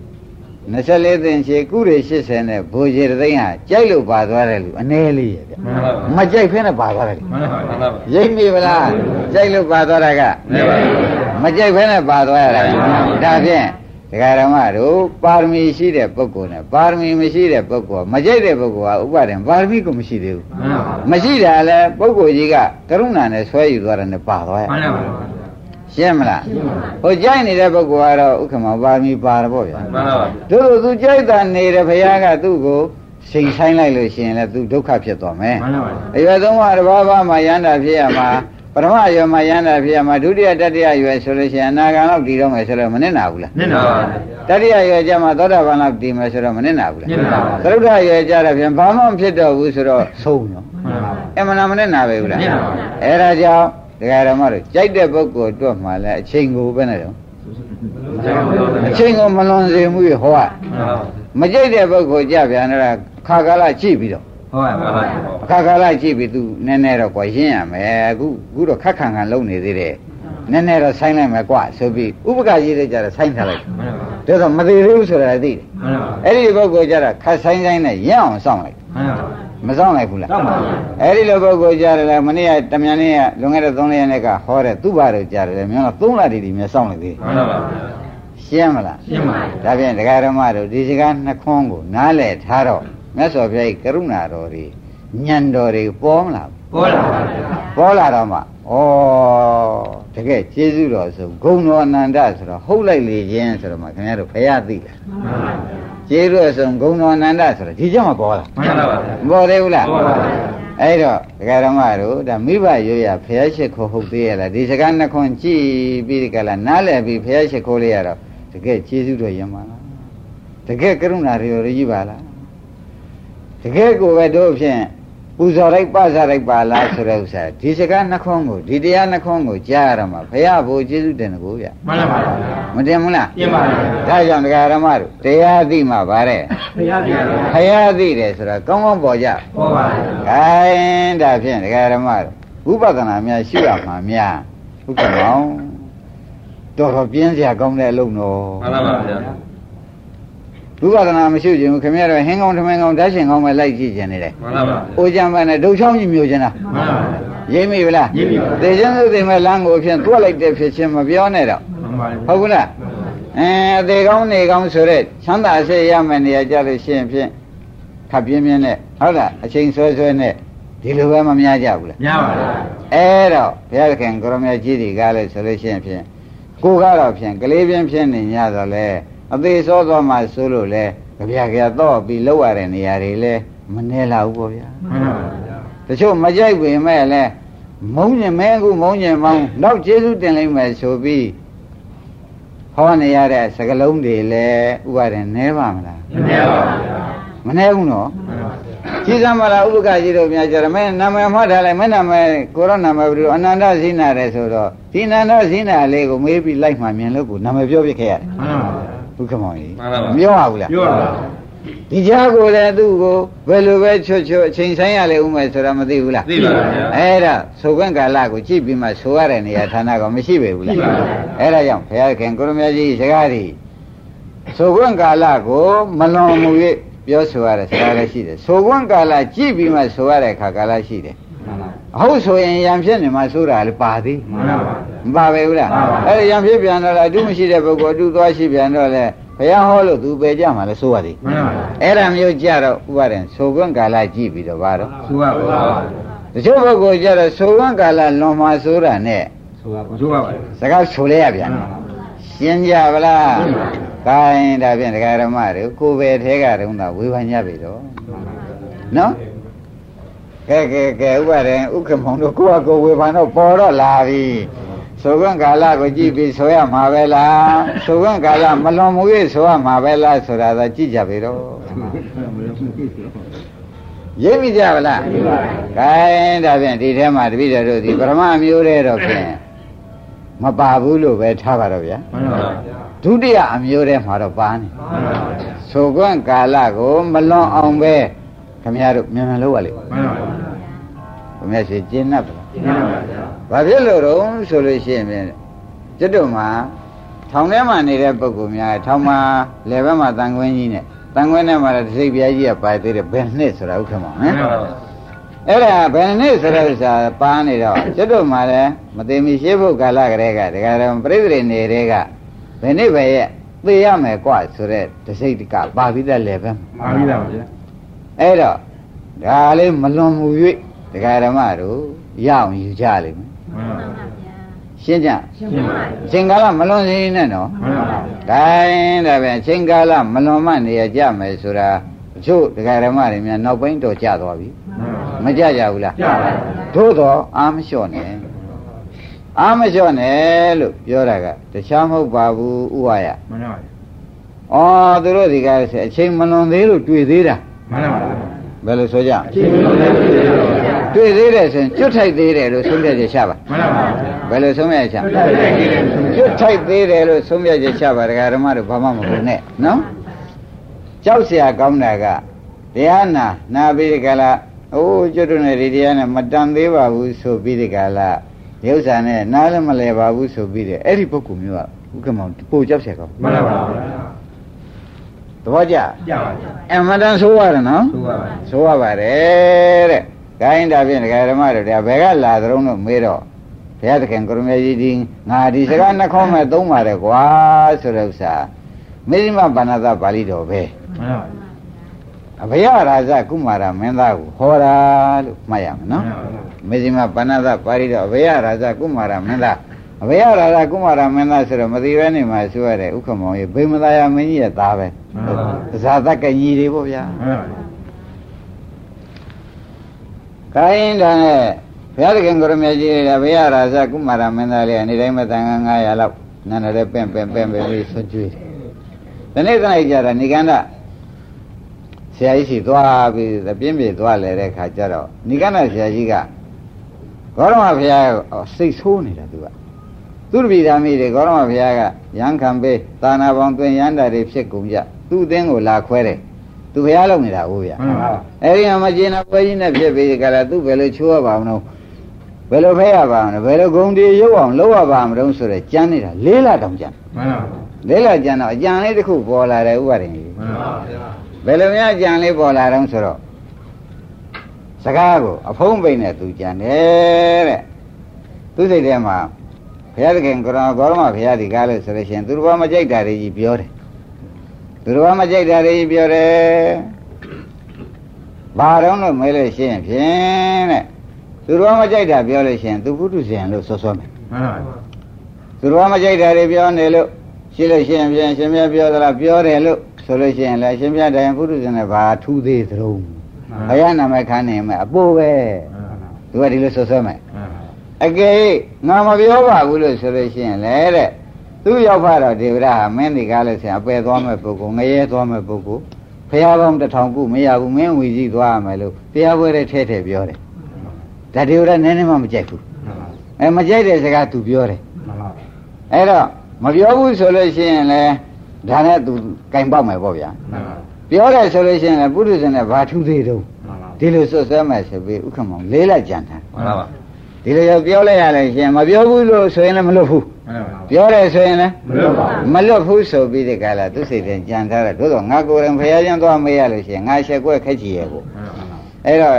24သိန်းရှည်ကုတွေ80နဲ့ဘိုးကြီးသိန်းဟာကြိုက်လို့ပါသွားတယ်လူအနည်းလေးရဲ့ဗျမကြိုက်ဖဲနဲ့ပါသွားတယ်မှန်ပါပါရိပ်မိဗလားကြိုက်လို့ပါသွားတာကမကြိုက်ဖဲနဲ့ပါသွားရတာဒါဖြင့်ဒကာဓမ္မတို့ပါရမီရှိတဲ့ပုဂ္ဂိုလ်နဲ့ပါရမီမရှိတဲ့ပုဂ္ဂိုလ်မကြိုက်တဲ့ပုဂ္ဂိုလ်ကဥပါဒံပါရမီကိုမရှိသေးဘူးမရှိတာလဲပုဂ္ဂိုလ်ကြီးကကရုဏာနဲ့ဆွဲယူသွားတယ်နဲ့ပါသွားရမှန်ပါပါရှင်းမလားဟိုကြိုက်နေတဲ့ပုဂ္ဂိုလ်ကတော့ဥက္ကမောပါရမီပါတော့ဗျာမှန်ပါပါတို့သူကြိုက်တာနေတဲ့ဘုရားကသူ့ကိုချိန်ဆိုင်လိုက်လို့ရှိရင်လည်းသူဒုက္ခဖြစ်သွားမယ်မှန်ပါပါအရွယ်သုံးပါးတစ်ပါးပါးမှာယန္တာဖြစ်ရမှာပထမအရွယ်မှာယန္တာဖြစ်ရမှာဒုတိယတတိယအရွယ်ဆိုလို့ရှိရင်အနာဂံလောက်တည်တော့မယ်ဆိုတော့မနစ်နာဘူးလားနစ်နာပါဘူးတတိယအရွယ်ကျမှသောတာပန်လောက်တည်မယ်ဆိုတော့မနစ်နာဘူးလားနစ်နာပါဘူးသရုဒ္ဓအရွယ်ကျတော့ဖြင့်ဘာမှမဖြစ်တော့ဘူးဆိုတော့ဆုံးရောမှန်ပါပါအမှန်မနစ်နာပဲဘူးလားနစ်နာပါဘူးအဲ့ဒါကြောင့်ဒကာရမတို့ကြိုက်တဲ့ပုဂ္ဂိုလ်အတွက်မှလည်းအချိန်ကိုပဲနဲ့တော့အချိန်ကိုမလွန်စေမှုရဟောမကြိုက်တဲ့ပုဂ္ဂိုလ်ကြပြန်တော့ခါကာလကြည့်ပြီးတော့ဟုတ်ပါပါခါကာလကြည့်ပြီးသူနည်းနည်းတော့ကွာရင်းရမယ်အခုတော့ခက်ခံခံလုံနေသေးတယ်နည်းနည်းတော့ဆိုင်းလိုက်မယ်ကွာဆိုပြီးဥပက္ခရေးတဲ့ကြတော့ဆိုင်းထားလိုက်ဒါဆိုမသေးသေးဘူးဆိုတာသိတယ်အဲ့ဒီပုဂ္ဂိုလ်ကြတော့ခက်ဆိုင်းနဲ့ရအောင်စောင့်လိုက်မစောင့်လိုက်ဘူးလားစောင့်ပါဘူးအဲ့ဒီလိုပုဂ္ဂိုလ်ကြတယ်မနေ့ကတမြန်နေ့ကလွန်ခဲ့တဲ့3ရက်နေ့ကဟောတဲ့သူ့ဘာတို့ကြတယ်မြန်တော့3လတည်းဒီမြန်စောင့်လိုက်သေးမှန်ပါပါရှင်းမလားရှင်းပါပြီဒါဖြင့်ဒကာရမတို့ဒီစကားနှခွန်းကိုနားလည်ထားတော့မြတ်စွာဘုရားကရုဏာတော်တွေညံတော်တွေပေါ်မလားပေါ်လာပါဗျာပေါ်လာတော့မှတကယ်ကျေးဇူးတော်ဆိုဂုဏ်တော်အနန္တဆိုတော့ဟုတ်လိုက်လေခြင်းဆိုတော့မှခင်ဗျားတို့ဖရာသိလားမှန်ပါဗျာကျေးဇူးတော်ဆိုဂုဏ်တော်အနန္တဆိုတော့ဒီကြောင့်မပေါ်လားမှန်ပါဗျာမပေါ်သေးဘူးလားပေါ်ပါဗျာအဲ့တော့ဒကာရမတို့ဒါမိဘရွရဖရာရှိခိုးဟုတ်သေးရလားဒီစကားနှခွန်းကြည့်ပြီးဒီကလာနားလည်ပြီးဖရာရှိခိုးလေးရတော့တကယ်ကျေးဇူးတော်ရမှာလားတကယ်ကရုဏာတော်ကြီးပါလားတကယ်ကိုပဲတို့ဖြင့်ပူဇော်လိုက်ပဇာလိုက်ပါလားဆိုတဲ့ဥစ္စာဒီစကားနှခွန်းကိုဒီတရားနှခွန်းကိုကြားရမှာဘုရားဘိုးကျေးဇူးတင်တယ်ကိုဗျမှန်ပါပါမတင်ဘူးလားတင်ပါပါဒါကြောင့်ဒကာရမတို့တရားသိမှဗါတဲ့ဘုရားသိတယ်ဘုရားသိတယ်ဆိုတော့ကောင်းကောင်းပေါ်ကြပေါ်ပါဘူးခိုင်းဒါဖြင့်ဒကာရမတို့ဝိပဿနာများရှုရမှာများဟုတ်ကဲ့မောင်တော်ပြင်းစရာကောင်းတဲ့အလုပ်တော့မှန်ပါပါဗျာဝိပဿနာမရှိခြင်းဘူးခင်ဗျားတို့ဟင်းကောင်းထမင်းကောင်းဓာတ်ရှင်ကောင်းပဲလိုက်ကြည့်ခြင်းနေတယ်မှန်ပါပါအိုးကြံပန်းနဲ့ဒုတ်ချောင်းကြီးမျိုးခြင်းလားမှန်ပါပါရိပ်မိဗလားရိပ်မိပါသေခြင်းသုသေမဲ့လမ်းကိုဖြင့်တွက်လိုက်တဲ့ဖြစ်ခြင်းမပြောနဲ့တော့မှန်ပါဟုတ်ဘူးလားအသေးကောင်းနေကောင်းဆိုတဲ့ချမ်းသာစေရမယ်နေရာကြလို့ရှိရင်ဖြင့်ခပ်ပြင်းပြင်းနဲ့ဟုတ်လားအချိန်ဆွဲဆွဲနဲ့ဒီလိုပဲမများကြဘူးလားများပါဘူးအဲ့တော့ဘုရားခင်ကိုရမကြီးတွေကလည်းဆိုလို့ရှိရင်ဖြင့်ကိုကတော့ဖြင့်ကလေးပြင်းဖြစ်နေညတော့လေအသေးစောသွားမှဆိုလို့လေကြပြတော့ပြီးလောက်ရတဲ့နေရာတွေလဲမနှဲလာဘူးပေါ့ဗျာမှန်ပါဗျာတချို့မကြိုက်ပေမဲ့လဲမုန်းညင်မဲအခုမုန်းညင်မောင်းတော့ကျေးဇူးတင်လိုက်မယ်ဆိုပြီးဟောနေရတဲ့စကလုံးတွေလဲဥပါဒ်နဲပါမလားမနဲပါဘူးဗျာမနဲဘူးနော်ကြီးစမ်းမလားဥပက္ခကြီးတို့များကြတယ်မဲနာမည်မှတ်ထားလိုက်မဲနာမည်ကိုရောနာမည်ဘယ်လိုအနန္တဇိနာတယ်ဆိုတော့ဒီအနန္တဇိနာလေးကိုမေးပြီးလိုက်မှမြင်လို့ကိုနာမည်ပြောပြခဲ့ရတယ်မှန်ပါဗျာဘုခမောင်ကြီးမပြောရဘူးလားပြောပါဘူးဒီကြားကိုလည်းသူ့ကိုဘယ်လိုပဲချွတ်ချွတ်အချိန်ဆိုင်ရလေဦးမယ်ဆိုတာမသိဘူးလားသိပါပါဗျာအဲ့ဒါဆိုခွင့်ကာလကိုကြည့်ပြီးမှဆိုရတဲ့နေရာဌာနကမရှိပေဘူးလားသိပါပါအဲ့ဒါကြောင့်ဘုရားခင်ကိုရမကြီးစကားတွေဆိုခွင့်ကာလကိုမလွန်မှု၍ပြောဆိုရတဲ့စကားလည်းရှိတယ်ဆိုခွင့်ကာလကြည့်ပြီးမှဆိုရတဲ့အခါကာလရှိတယ်ဟုတ်ဆိုရင်ရံဖြစ်နေမှဆိုတာလေပါသေးမှန်ပါပဲဟုတ်လားအဲ့ဒါရံဖြစ်ပြန်တော့လားအတူမရှိတဲ့ပုဂ္ဂိုလ်အတူသွားရှိပြန်တော့လေဘုရားဟောလို့သူပဲကြမှာလဲဆိုရသည်မှန်ပါအဲ့ဒါမျိုးကြတော့ဥပါရင်ဆိုခွင့်ကာလကြည့်ပြီးတော့ဘာတော့ဆိုရပါတချို့ပုဂ္ဂိုလ်ကြတော့ဆိုခွင့်ကာလလွန်မှာဆိုတာနဲ့ဆိုရပါစကားဆိုလဲရပြန်ရှင်းကြပါလားကိုင်းဒါဖြင့်ဒကာဓမ္မတွေကိုယ်ပဲထဲကတုန်းကဝေဖန်ကြပြီတော့နော်ကဲဥပါရင်ဥက္ကမောင်တို့ကိုယ့်အကိုဝေဖန်တော့ပေါ်တော့လာပြီဆိုခွင့်ကာလကိုကြည့်ပြီးဆိုရမှာပဲလားဆိုခွင့်ကာလမလွန်မှု၍ဆိုရမှာပဲလားဆိုတာသာကြည့်ကြပြီတော့ရိပ်မိကြပါလားကဲဒါဖြင့်ဒီထဲမှာတပည့်တော်တို့ဒီပရမမျိုးတဲ့တော့ဖြင့်မပါဘူးလို့ပဲထားပါတော့ဗျာဒုတိယအမျိုးထဲမှာတော့ပါနေဆိုခွင့်ကာလကိုမလွန်အောင်ပဲခင်ဗျားတို့မြန်လုပ်ရလိမ့်ခင်ဗျားရှိကျင့်납ပါဘာဖြစ်လို့တော့ဆိုလို့ရှိရင်ကျွတ်တို့မှာထောင်ထဲမှာနေတဲ့ပုဂ္ဂိုလ်များထောင်မှာလယ်ဘက်မှာတန်ခွင်းကြီးနဲ့တန်ခွင်းထဲမှာတစိပ်ပြားကြီးကပါသေးတယ်ဘယ်နှစ်ဆိုတာဥက္ကမောင်ဟမ်အဲ့ဒါဘယ်နှစ်ဆိုတဲ့ဥစ္စာပါနေတော့ကျွတ်တို့မှာလည်းမသိမီရှင်းဖို့ကာလကလေးကဒကာတော်ပြိဿတွေနေတဲ့ကဘယ်နှစ်ပဲရဲ့သိရမယ်กว่าဆိုတဲ့တစိပ်ကပါပြီးတဲ့လယ်ဘက်ပါပြီးတာပါဗျာအဲ့တော့ဒါလေးမလွန်မှု၍ဒကာဓမ္မတို့ရအောင်ယူကြလိမ့်မယ်ရှင်းကြချိန်ကာလမလွန်စေနဲ့နော်ဒါရင်ဒါပဲချိန်ကာလမလွန်မှနေရကြမယ်ဆိုတာအချို့ဒကာဓမ္မတွေများနောက်ပိုင်းတော့ကြာသွားပြီမကြကြဘူးလားသို့တော့အာမလျှော့နဲ့အာမလျှော့နဲ့လို့ပြောတာကတခြားမဟုတ်ပါဘူးဥဝါယမှန်ပါပါဩသူတို့ဒီကားအချိန်မလွန်သေးလို့တွေ့သေးတာမှန်ပါပါဘယ်လိုဆိုကြတွေ့သေးတယ်ဆိုရင်ကျွတ်ထိုက်သေးတယ်လို့ဆုံးဖြတ်ချက်ချပါမှန်ပါပါဘယ်လိုဆုံးဖြတ်ချက်ကျွတ်ထိုက်သေးတယ်လို့ဆုံးဖြတ်ချက်ချပါဒကာဓမ္မတို့ဘာမှမဟုတ်နဲ့နော်ကြောက်เสียကောင်းတာကတရားနာပြီးဒီကလာအိုးကျွတ်တို့နဲ့ဒီတရားနဲ့မတန်သေးပါဘူးဆိုပြီးဒီကလာဒီဥစ္စာနဲ့နားလည်းမလဲပါဘူးဆိုပြီးတယ်အဲ့ဒီပုဂ္ဂိုလ်မျိုးကဥက္ကမောင်ပိုကြောက်เสียကောင်းမှန်ပါပါသဘောကျပါအမှန်တန်ဆိုရတယ်နော်ဆိုရပါတယ်တဲ့ခိုင်းဒါဖြင့်ဒကာဓမ္မတို့ဒါဘယ်ကလာသလုံးလို့မေးတော့ဘုရားသခင်ကိုရမေကြီးဒီငါဒီစကားနှခေါင်းမဲ့သုံးပါတယ်ကွာဆိုတဲ့ဥစ္စာမေဇိမဘာနာသပါဠိတော်ပဲအဘယရာဇကုမာရမင်းသားကိုဟောတာလို့မှတ်ရမယ်နော်မေဇိမဘာနာသပါဠိတော်အဘယရာဇကုမာရမင်းသားအဘယရာဇကုမာရမင်းသားဆိုတော့မသိဘဲနေမှာဆိုရတဲ့ဥက္ကမောင်ကြီးဗိမသာယမင်းကြီးရဲ့သားပဲဇာတကကြီးတွေပေါ့ဗျာခိုင်းတာနဲ့ဘုရားသခင်ကိုရမေကြီးရဲ့ဘုရားရာဇကုမာရမင်းသားလေးကနေတိုင်းမှာတန်ခါ900လောက်နာနေတယ်ပင့်ပြီးဆွကျွေးတယ်ဒီနေ့တိုင်းကြတာဏိကန္ဒဆရာကြီးရှိသွားပြီးပြင်းပြေသွားလေတဲ့ခါကျတော့ဏိကန္ဒဆရာကြီးကဂေါရမဘုရားစိတ်ဆိုးနေတာသူကသူတပည့်သားမိတွေဂေါရမဘုရားကရန်ခံပေးသာနာပေါင်းသွင်းရန်တာတွေဖြစ်ကုန်ကြသူ့အသင်းကိုလာခွဲတယ်သူဘုရားလုပ်နေတာဟုတ်ဗျာအဲ့ဒီမှာမကျေနပ်ပွဲကြီးနဲ့ဖြစ်ပြီးကြလားသူဘယ်လိုချိုးရပါမလို့ဘယ်လိုဖဲရပါမလို့ဘယ်လိုဂုံတီရုပ်အောင်လုပ်ရပါမလို့ဆိုတော့ကြမ်းနေတာ၄လတောင်ကြမ်းမှန်ပါဘူး၄လကြမ်းတော့အကြံလေးတစ်ခုပေါ်လာတယ်ဥပါရင်ကြီးမှန်ပါဗျာဘယ်လိုများအကြံလေးပေါ်လာတော့ဆိုတော့စကားကိုအဖုံးပိန်နဲ့သူကြမ်းတယ်တဲ့သူစိတ်ထဲမှာဘုရားသခင်ကိုရောဂေါရမဘုရားဒီကားလို့ဆိုလို့ရှိရင်သူတော်မကြိုက်တာတွေကြီးပြောတယ်သူတော်မကြိုက်တာတွေကြီးပြောတယ်ဘာတော့လို့မဲလို့ရှိရင်ဖြင့်တဲ့သူတော်မကြိုက်တာပြောလို့ရှိရင်သူပုထုဇဉ်လို့ဆွမယ်မှန်ပါဘူးသူတော်မကြိုက်တာတွေပြောနေလို့ရှိလို့ရှိရင်ဖြင့်ရှင်မြတ်ပြောသလားပြောတယ်လို့ဆိုလို့ရှိရင်လည်းရှင်မြတ်တိုင်ပုထုဇဉ်နဲ့ဘာထူးသေးသလုံးဘုရားနာမခံနေမယ်အပိုးပဲသူကဒီလိုဆွမယ်အကယ်ငါမပြောပါဘူးလို့ဆိုလို့ရှိရင်လည်းတဲ့သူရောက်ဖတော့ဒေဝရဟာမင်းဒီကားလို့ဆိုရင်အပယ်သွားမဲ့ပုဂ္ဂိုလ်ငရဲသွားမဲ့ပုဂ္ဂိုလ်ဘုရားပေါင်း1000ခုမရဘူးမင်းဝီကြီးသွားရမယ်လို့တရားပွဲတဲ့ထဲပြောတယ်ဒါဒေဝရနည်းနည်းမှမကြိုက်ဘူးမကြိုက်တဲ့စကားသူပြောတယ်အဲ့တော့မပြောဘူးဆိုလို့ရှိရင်လည်းဒါနဲ့သူကင်ပေါက်မယ်ပေါ့ဗျာပြောတယ်ဆိုလို့ရှိရင်လည်းပုထုဇဉ်နဲ့ဘာထူးသေးတော့ဒီလိုဆွဆွဲမယ်ဆိုပြီးဥက္ကမောင်လေးလိုက်ကြံတာမှန်ပါပါဒီလိုရောက်ပြောလိုက်ရလဲရှင်မပြောဘူးလို့ဆိုရင်လည်းမလွတ်ဘူးပြောတယ်ဆိုရင်လည်းမလွတ်ဘူးဆိုပြီးဒီကလာသူစိတ်ထဲကြံထားတယ်သို့တော့ငါကိုယ်ရင်ဖရာကျမ်းသွားမေးရလို့ရှင်ငါရှက်ကွက်ခက်ချီရဲ့ကိုအဲ့တော့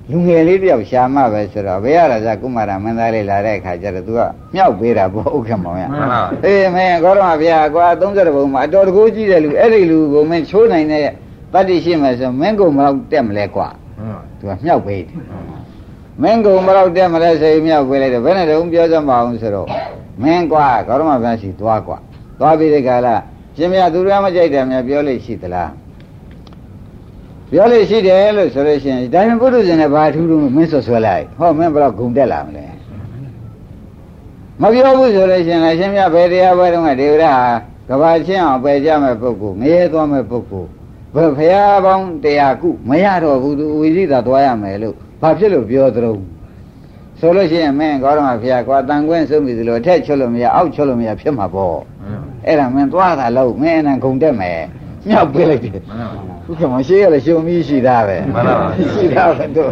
လူငယ်လေးတယောက်ရှာမှပဲဆိုတော့ဘယ်ရတာဇာကုမာရမင်းသားလေးလာတဲ့အခါကျတော့ तू ကမြောက်ပေးတာပေါ့ဥက္ကမောင်ရအေးမင်းကောရမဗျာကွာ30ဘုံမှာအတော်တကိုးကြီးတဲ့လူအဲ့ဒီလူကိုမင်းချိုးနိုင်တဲ့တတ္တိရှိမှဆိုမင်းကုံမတော့တက်မလဲကွာ तू ကမြောက်ပေးတယ်မင်းကုံမတော့တက်မလဲဆိုရင်မြောက်ပေးလိုက်တော့ဘယ်နဲ့တုံးပြောစမ်းပါအောင်ဆိုတော့မင်းကွာကောရမဗျာစီသွားကွာသွားပြီးဒီကလာရှင်မြတ်သူရမကြိုက်တယ်များပြောလို့ရှိသလားပြောလို့ရှိတယ်လို့ဆိုလို့ရှိရင်ဒါရင်ပုထုဇဉ်နဲ့ဘာထူးထူးမင်းဆွဆွဲလိုက်ဟောမင်းဘယ်တော့ဂုံတက်လာမလဲမပြောဘူးဆိုလို့ရှိရင်အရှင်မြတ်ဘယ်တရားပွဲတုန်းကဒေဝရဟာကဘာချင်းအောင်ပယ်ကြမဲ့ပုဂ္ဂိုလ်ငရဲသွားမဲ့ပုဂ္ဂိုလ်ဘယ်ဖရာပေါင်း100ခုမရတော့ဘူးသူဝိသိတာသွားရမယ်လို့ဘာဖြစ်လို့ပြောသလုံးဆိုလို့ရှိရင်မင်းကောရမဖရာကွာတန်ခွင်းဆုံးပြီသလိုအထက်ချွတ်လို့မရအောက်ချွတ်လို့မရဖြစ်မှာပေါ့အဲ့ဒါမင်းသွားတာလို့မင်းအနံဂုံတက်မယ်မြောက်ပေးလိုက်တယ်ဥက္ကမရှိရလေရှုံပြီးရှိတာပဲမှန်ပါပါရှိတာပဲတို့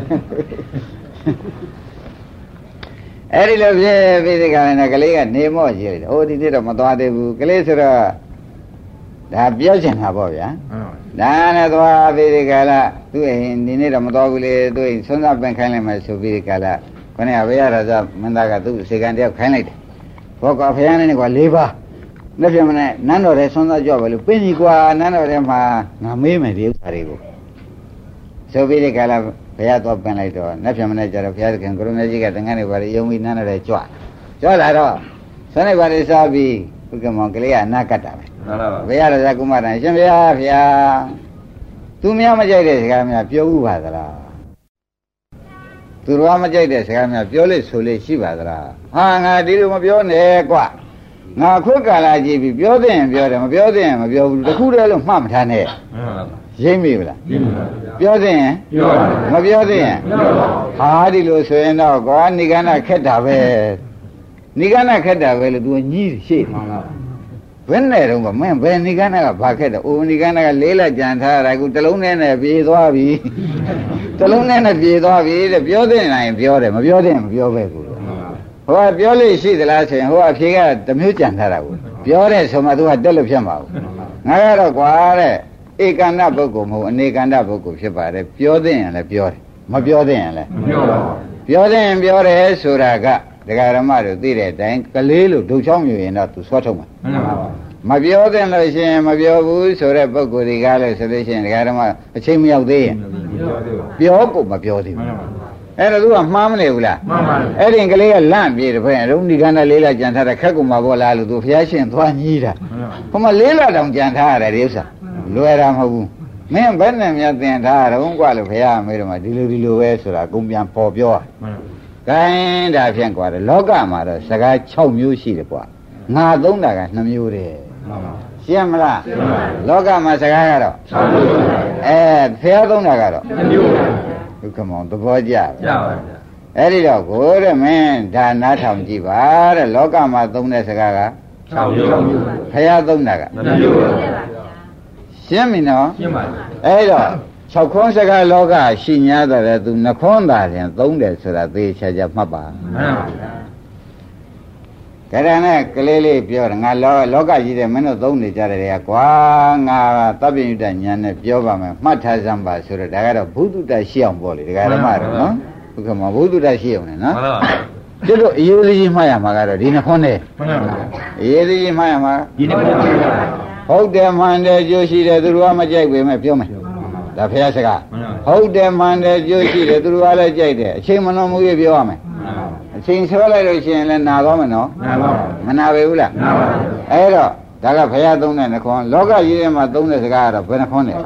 အဲ့ဒီလိုဖြစ်ပြီးဒီကနေ့ကလေးကနေမော့ကြည့်လိုက်တယ်။အိုးဒီနေ့တော့မသွားသေးဘူး။ကလေးဆိုတော့ဒါပြောချင်တာပေါ့ဗျာ။ဒါနဲ့သွားပြီးဒီကလာသူ့အိမ်ဒီနေ့တော့မသွားဘူးလေသူ့အိမ်ဆွမ်းစားပင်ခိုင်းလိုက်မှဆိုပြီးဒီကလာခொနဲ့ဘယ်ရတာဆိုမင်းသားကသူ့စေကံတယောက်ခိုင်းလိုက်တယ်။ဘောကဖယားနဲ့ကွာ၄ပါးလက်ပြမနဲ့နန်းတော်ထဲဆွမ်းစားကြွပဲလို့ပင်းကြီးကွာနန်းတော်ထဲမှာငါမေးမယ်ဒီဥစ္စာတွေကိုဆိုပြီးဒီကလာဘုရားတော့ပင်လိုက်တော့လက်ပြမနဲ့ကြတော့ဘုရားသခင်ကရုဏာကြီးကတန်ခါးနေပါလေယုံပြီးနန်းတော်ထဲကြွလာတော့ဆွမ်းနေပါလေစားပြီးဘုကမောင်ကလေးကအနာကတ်တာပဲမှန်ပါပါဘုရားရဇကုမာရရှင်ဘုရားဖျားသူများမကြိုက်တဲ့စကားများပြောဥပါသလားသူတော်မကြိုက်တဲ့စကားများပြောလို့ဆိုလို့ရှိပါသလားဟာငါဒီလိုမပြောနဲ့ကွာငါခွတ်ကာလာကြည့်ပြီးပြောတဲ့ရင်ပြောတယ်မပြောတဲ့ရင်မပြောဘူးတခုတည်းလို့မှတ်မထားနဲ့ရိမ့်မိဗလားပြောတဲ့ရင်ပြောပါမပြောတဲ့ရင်ဟာဒီလိုဆိုရင်တော့ကွာနိဂန္ဓခက်တာပဲနိဂန္ဓခက်တာပဲလို့ तू ညည်းရှေ့တယ်ဘယ်နဲ့တော့မင်းဘယ်နိဂန္ဓကဘာခက်တယ်အိုနိဂန္ဓကလေးလက်ကြံထားတာကူတလုံးနဲ့ပြေသွားပြီတလုံးနဲ့ပြေသွားပြီတဲ့ပြောတဲ့ရင်ပြောတယ်မပြောတဲ့ရင်မပြောပဲကူဟိုကပြောလို့ရှိသလားဆိုရင်ဟိုကအဖြေကတမျိုးကြံထားတာကိုပြောတဲ့ဆိုမှ तू ကတက်လို့ဖြစ်မှာဘူးငါကတော့ကွာတဲ့ဧကန္တပုဂ္ဂိုလ်မဟုတ်အနေကန္တပုဂ္ဂိုလ်ဖြစ်ပါတယ်ပြောတဲ့ရင်လည်းပြောတယ်မပြောတဲ့ရင်လည်းမပြောပါဘူးပြောတဲ့ရင်ပြောတယ်ဆိုတာကဒကာရမတို့သိတဲ့အတိုင်းကလေးလို့ဒုတ်ချောင်းမြူရင်တော့ तू ဆွတ်ထုတ်မှာမပြောတဲ့လို့ရှိရင်မပြောဘူးဆိုတဲ့ပုဂ္ဂိုလ်တွေကလည်းဆိုလို့ရှိရင်ဒကာရမအချိန်မရောက်သေးရင်ပြောကိုမပြောသေးဘူးအဲ့တော့ तू ကမှားမနေဘူးလားမှန်ပါဘူးအဲ့ဒီကလေးကလန့်ပြေတယ်ဘယ်ရုံဒီကန္တလေးလာကြံထားတဲ့ခက်ကူမှာပေါ့လားလို့ तू ဘုရားရှင်သွားညည်းတာဟိုမှာလေးလာတောင်ကြံထားရတယ်ဒီဥစ္စာလွယ်တာမဟုတ်ဘူးမင်းဘယ်နဲ့များသင်ထားတော့ကွာလို့ဘုရားမေးတော့မှဒီလိုပဲဆိုတာအကုန်ပြန်ပေါ်ပြောခိုင်းဒါဖြင့်ကွာလောကမှာတော့စကား6မျိုးရှိတယ်ကွာငါသုံးတာက2မျိုးတည်းရှင်းမလားလောကမှာစကားကတော့6မျိုးဘုရားသုံးတာကတော့2မျိုးဒုက္ခမောင်သဘောကျပါဗျာအဲ့ဒီတော့ကိုတဲ့မင်းဒါနားထောင်ကြည့်ပါတဲ့လောကမှာသုံးတဲ့စကားက6မျိုးဘုရားသုံးတာက2မျိုးရှင်းပြီနော်ရှင်းပါပြီအဲ့တော့6ခွန်းစကားလောကရှိ냐တယ်သူ2ခွန်းသာရင်သုံးတယ်ဆိုတာသေချာချာမှတ်ပါမှန်ပါဗျာကရနဲ့ကလေးလေးပြောတယ်ငါလောကကြီးတဲ့မင်းတို့သုံးနေကြတယ်ကွာငါသဗ္ဗညုတဉာဏ်နဲ့ပြောပါမယ်မှတ်ထားစမ်းပါဆိုတော့ဒါကတော့ဘုဒ္ဓတရှိအောင်ပေါ့လေဒကာဓမ္မတော့နော်ဘုခမဘုဒ္ဓတရှိအောင်လေနော်မှန်ပါဗျာတို့အရေးကြီးမှတ်ရမှာကတော့ဒီ2ခွန်းနဲ့မှန်ပါဗျာအရေးကြီးမှတ်ရမှာဒီ2ခွန်းဟုတ်တယ်မှန်တယ်ကြိုးရှိတယ်သူတို့ကမကြိုက်ပေမဲ့ပြောမယ်ဒါဖះစကားဟုတ်တယ်မှန်တယ်ကြိုးရှိတယ်သူတို့ကလည်းကြိုက်တယ်အချိန်မနှောမှုရေးပြောရမယ်အချိန်ဆွဲလိုက်လို့ရှိရင်လည်းနာသွားမယ်နော်နာပါဘူးမနာပေဘူးလားနာပါဘူးအဲ့တော့ဒါကဘုရားသုံးတဲ့နှခွန်းလောကကြီးထဲမှာသုံးတဲ့စကားကတော့ဘယ်နှခွန်းလဲ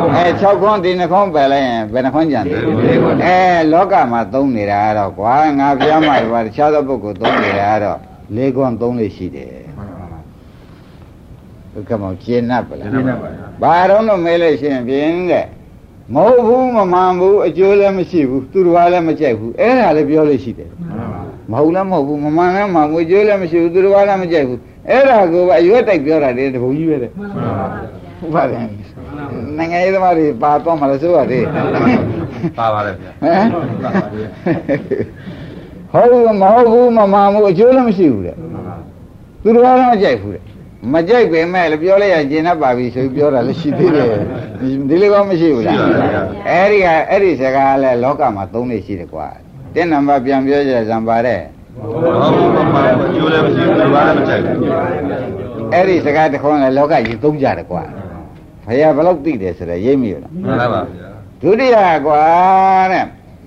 6ခွန်းဒီနှခွန်းပယ်လိုက်ရင်ဘယ်နှခွန်းကြံသေးလောကမှာသုံးနေတာကတော့ကွာငါဘုရားမှာဒီပါတခြားသောပုဂ္ဂိုလ်သုံးနေတာကတော့4ခွန်းသုံးလို့ရှိတယ်ဒုက္ခမောကျင့်납ပါလားကျင့်납ပါဘာတော့လို့မဲလို့ရှိရင်ပြင်းတဲ့မဟုတ်ဘူးမမှန်ဘူးအကျိုးလည်းမရှိဘူးသူတော်လည်းမကြိုက်ဘူးအဲ့ဒါလည်းပြောလို့ရှိတယ်မဟုတ်လည်းမဟုတ်ဘူးမမှန်လည်းမှန်ဘူးအကျိုးလည်းမရှိဘူးသူတော်လည်းမကြိုက်ဘူးအဲ့ဒါကိုအရွက်တိုက်ပြောတာတည်းတပုံကြီးပဲတဲ့ဟုတ်ပါတယ်နိုင်ငံရေးသမားတွေပါတော့မှလည်းဆိုရတယ်ပါပါတယ်ဗျာဟုတ်မဟုတ်ဘူးမမှန်ဘူးအကျိုးလည်းမရှိဘူးတဲ့သူတော်လည်းမကြိုက်ဘူးတဲ့မကြိုက်ပေမဲ့လည်းပြောလိုက်ရကျင်တတ်ပါပြီဆိုပြီးပြောတာလည်းရှိသေးတယ်ဒီလိုကောမရှိဘူးလားအဲ့ဒီစကားလည်းလောကမှာသုံးနေရှိတယ်ကွာတင်းနံပါတ်ပြန်ပြောကြစံပါတဲ့ကျိုးလည်းမရှိဘူးဘာလည်းမကြိုက်ဘူးအဲ့ဒီစကားတစ်ခွန်းလည်းလောကကြီးသုံးကြတယ်ကွာဘုရားဘယ်လောက်သိတယ်ဆိုတော့ရိပ်မိလားမှန်ပါပါဗျာဒုတိယကွာတဲ့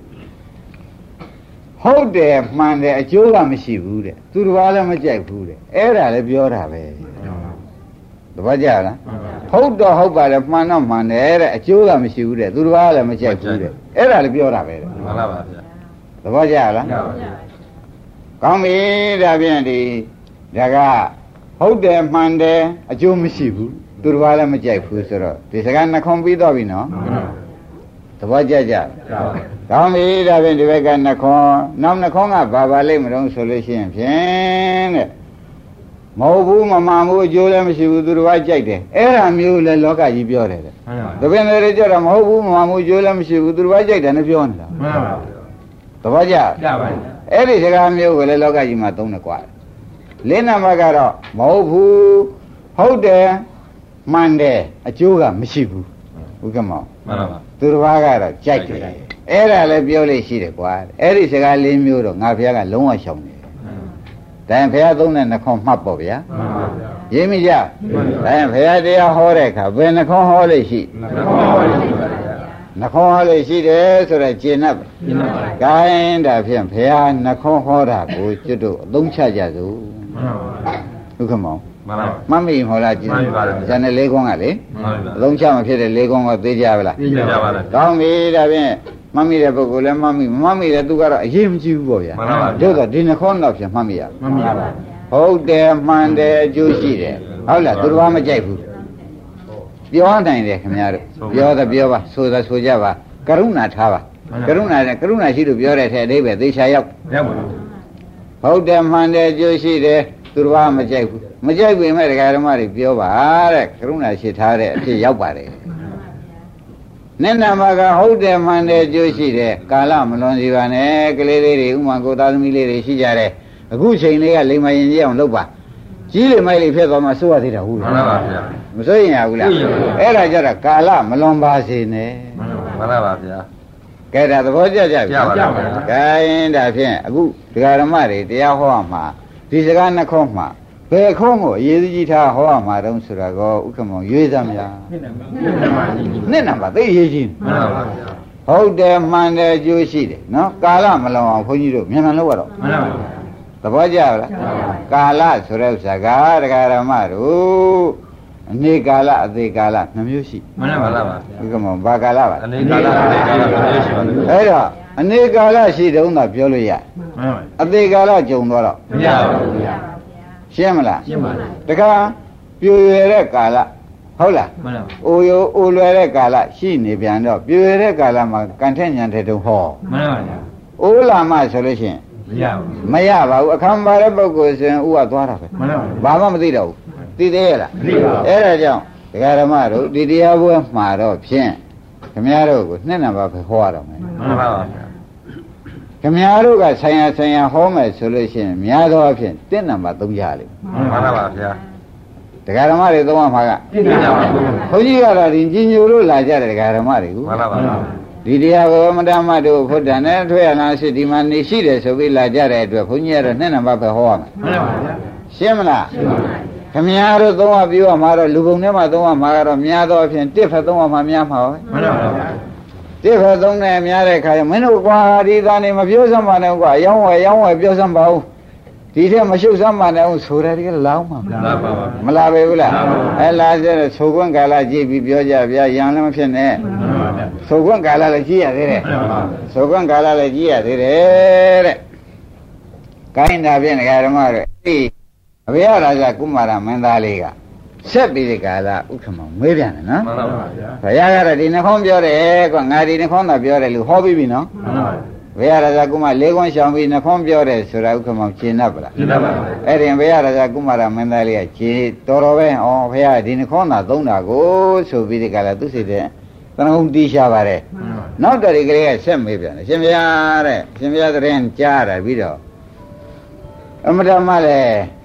ဟုတ်တယ်မှန်တယ်အကျိုးကမရှိဘူးတဲ့သူတစ်ပါးလည်းမကြိုက်ဘူးတဲ့အဲ့ဒါလည်းပြောတာပဲတပည့်ကြလားဟုတ်တော့ဟုတ်ပါတယ်မှန်တော့မှန်တယ်တဲ့အကျိုးကမရှိဘူးတဲ့သူတစ်ပါးလည်းမကြိုက်ဘူးတဲ့အဲ့ဒါလည်းပြောတာပဲတဲ့မှန်ပါပါဗျာတပည့်ကြလားကောင်းပြီဒါဖြင့်ဒီဒါကဟုတ်တယ်မှန်တယ်အကျိုးမရှိဘူးသူတစ်ပါးလည်းမကြိုက်ဘူးဆိုတော့ဒီစကားနှခုံပြီးတော့ပြီနော်တပည့်ကြကောင်းပြီဒါဖြင့်ဒီဘက်ကနှခုံနောက်နှခုံကဘာပါလိမ့်မလို့ဆိုလို့ရှိရင်ဖြင့်တဲ့မဟုတ်ဘူးမမှန်ဘူးအကျိုးလည်းမရှိဘူးသူတစ်ပါးကြိုက်တယ်အဲ့ဒါမျိုးလဲလောကကြီးပြောတယ်တဲ့တပည့်တွေကြတော့မဟုတ်ဘူးမမှန်ဘူးအကျိုးလည်းမရှိဘူးသူတစ်ပါးကြိုက်တယ်နဲ့ပြောနေတာမှန်ပါဘူးတပည့်ကြပါအဲ့ဒီစကားမျိုးကိုလည်းလောကကြီးမှာသုံးတယ်ကွာလေးနံပါတ်ကတော့မဟုတ်ဘူးဟုတ်တယ်မှန်တယ်အကျိုးကမရှိဘူးဘုကမောင်မှန်ပါပါသူတစ်ပါးကတော့ကြိုက်တယ်အဲ့ဒါလည်းပြောလို့ရှိတယ်ကွာအဲ့ဒီစကားလေးမျိုးတော့ငါဘုရားကလုံးဝရှောင်တယ်ဒါရင်ဘုရားသုံးတဲ့နှခုံမှတ်ပေါ့ဗျာမှန်ပါဗျာရင်းမိကြဒါရင်ဘုရားတရားဟောတဲ့အခါဘယ်နှခုံဟောလို့ရှိနှခုံဟောလို့ရှိတယ်ဆိုတော့ကျင့်납ဂိုင်းဒါဖြင့်ဘုရားနှခုံဟောတာကိုကျွတ်တို့အသုံးချကြစို့မှန်ပါဟုတ်ကဲ့မောင်မှန်မိဟောလားကျင့်ဇန်နဲ့လေးခွန်းကလေအသုံးချမဖြစ်တဲ့လေးခွန်းကသိကြပါလားသိကြပါလားကောင်းပြီဒါဖြင့်မှတ်မိတဲ့ပုဂ္ဂိုလ်လည်းမှတ်မိမမှတ်မိတဲ့သူကတော့အရေးမကြီးဘူးပေါ့ဗျာတို့ကဒီနှခုံးတော့ဖြင့်မှတ်မိရမှတ်မိရပါဟုတ်တယ်မှန်တယ်အကျိုးရှိတယ်ဟုတ်လားသူတော်မကြိုက်ဘူးပြောနိုင်တယ်ခင်ဗျားတို့ပြောတယ်ပြောပါဆိုကြပါကရုဏာထားပါကရုဏာနဲ့ကရုဏာရှိလို့ပြောတဲ့ထဲအဓိပ္ပာယ်သေချာရောက်ပါဟုတ်တယ်မှန်တယ်အကျိုးရှိတယ်သူတော်မကြိုက်ဘူးမကြိုက်ပေမဲ့ဒကာဓမ္မတွေပြောပါတဲ့ကရုဏာရှိထားတဲ့အဖြစ်ရောက်ပါတယ်နဲ့နာမကဟုတ်တယ်မှန်တယ်အကျိုးရှိတယ်ကာလမလွန်စီပါနဲ့ကလေးလေးတွေဥမာကိုသားသမီးလေးတွေရှိကြတယ်အခုချိန်လေးကလိမ္မာရင်ကြီးအောင်လုပ်ပါကြီးလိမ္မာလေးဖြစ်သွားမှစိုးရသေးတာဟုတ်လားမှန်ပါဗျာမစိုးရင်ရဘူးလားအဲ့ဒါကြတော့ကာလမလွန်ပါစေနဲ့မှန်ပါဗျာကဲဒါသဘောကျကြပြီကဲဒါဖြင့်အခုဒကာဓမ္မတွေတရားဟောမှာဒီစကားနှခုံးမှာဘယ်ခုံးကိုအရေးကြီးထားဟောရမှာတုံးဆိုတာကောဥက္ကမောင်ရွေးစမ်းများနှစ်နံပါတ်သိရေးကြီးမှန်ပါဗျာဟုတ်တယ်မှန်တယ်အကျိုးရှိတယ်နော်ကာလမလွန်အောင်ခွန်ကြီးတို့မြန်မြန်လုပ်ရတော့မှန်ပါဗျာသဘောကျလားကာလဆိုတဲ့ဥစ္စာကဒကာဓမ္မတို့အနေကာလအသေးကာလနှမျိုးရှိမှန်ပါလားဗျာဥက္ကမောင်ဘာကာလပါအနေကာလအသေးကာလနှမျိုးရှိပါဘူးအဲ့တော့အနေကာလရှိတုံးသာပြောလို့ရမှန်ပါအသေးကာလကြုံတော့မရပါဘူးဗျာရှင်းမလားရှင်းပါပြီတခါပြွေရတဲ့ကာလဟုတ်လားမှန်ပါအိုရိုအိုလွယ်တဲ့ကာလရှိနေပြန်တော့ပြွေရတဲ့ကာလမှာကန်ထက်ညံတဲ့တုံးဟောမှန်ပါဗျာအိုးလာမှဆိုလို့ရှိရင်မရပါဘူးအခမ်းပါတဲ့ပုဂ္ဂိုလ်ဆိုရင်ဥကသွားတာပဲမှန်ပါဘာမှမသိတော့ဘူးသိသေးရဲ့လားမသိပါဘူးအဲ့ဒါကြောင့်ဒကာဓမ္မတို့ဒီတရားပွဲမှာတော့ဖြင့်ခင်ဗျားတို့ကိုနှစ်နံပါတ်ပဲဟောရတော့မယ်မှန်ပါပါခင်ဗျားတို့ကဆိုင်ရာဟောမယ်ဆိုလို့ရှိရင်များသောအားဖြင့်1နံပါတ်3ရလိမ့်မယ်မှန်ပါပါဗျာတရားဓမ္မတွေသုံးမှာက1နံပါတ်ဘုန်းကြီးကတော့ဒီကြီးညိုလို့လာကြတဲ့တရားဓမ္မတွေကိုမှန်ပါပါဒီတရားကိုမတ္တမတို့ဖုဒ္ဓံနဲ့ထွေရလာရှိဒီမှာနေရှိတယ်ဆိုပြီးလာကြတဲ့အတွက်ဘုန်းကြီးကတော့2နံပါတ်ပဲဟောရမယ်မှန်ပါပါရှင်းမလားရှင်းပါပါခင်ဗျားတို့သုံးပြောရမှာတော့လူပုံထဲမှာသုံးရမှာကတော့များသောအားဖြင့်1ဖက်သုံးရမှာများမှာပဲမှန်ပါပါတိဖက်သုံးနဲ့များတဲ့ခါကျမင်းတို့ကွာဒီသားနေမပြောစမ်းပါနဲ့ကွာရောင်းဝယ်ပြောစမ်းပါဦးဒီထက်မရှုပ်စမ်းပါနဲ့ဦးဆိုတယ်ဒီကလောင်းမှာမလာပဲဘူးလားအဲလာကျတဲ့သိုခွင့်ကာလကြည့်ပြီးပြောကြဗျာရံလည်းမဖြစ်နဲ့သိုခွင့်ကာလလည်းကြည့်ရသေးတယ်သိုခွင့်ကာလလည်းကြည့်ရသေးတယ်တဲ့ကိုင်းတာဖြင့်ဒကာဓမ္မတွေဒီအဘေယရာဇကုမာရမင်းသားလေးကဆက်ပြီးဒီကာလဥက္ကမောင်မေးပြန်တယ်နော်မှန်ပါပါဗျာဘုရားကတော့ဒီနှခုံးပြောတယ်ကွာငါဒီနှခုံးသာပြောတယ်လို့ဟောပြီးပြီနော်မှန်ပါပါဘုရားရာဇကုမာ၄ခွန်းရှောင်ပြီးနှခုံးပြောတယ်ဆိုတာဥက္ကမောင်ရှင်းတတ်ပါလားရှင်းတတ်ပါပါအဲ့ဒီဘုရားရာဇကုမာရမင်းသားလေးကရှင်းတော်တော်ပဲဩဘုရားဒီနှခုံးသာသုံးတာကိုဆိုပြီးဒီကာလသူစိတ်တဲ့သံဃုံတီးရှာပါတယ်နောက်တရီကလေးကဆက်မေးပြန်တယ်ရှင်ဘုရားတဲ့ရှင်ဘုရားတဲ့ကြားရပြီးတော့အမတမလည်း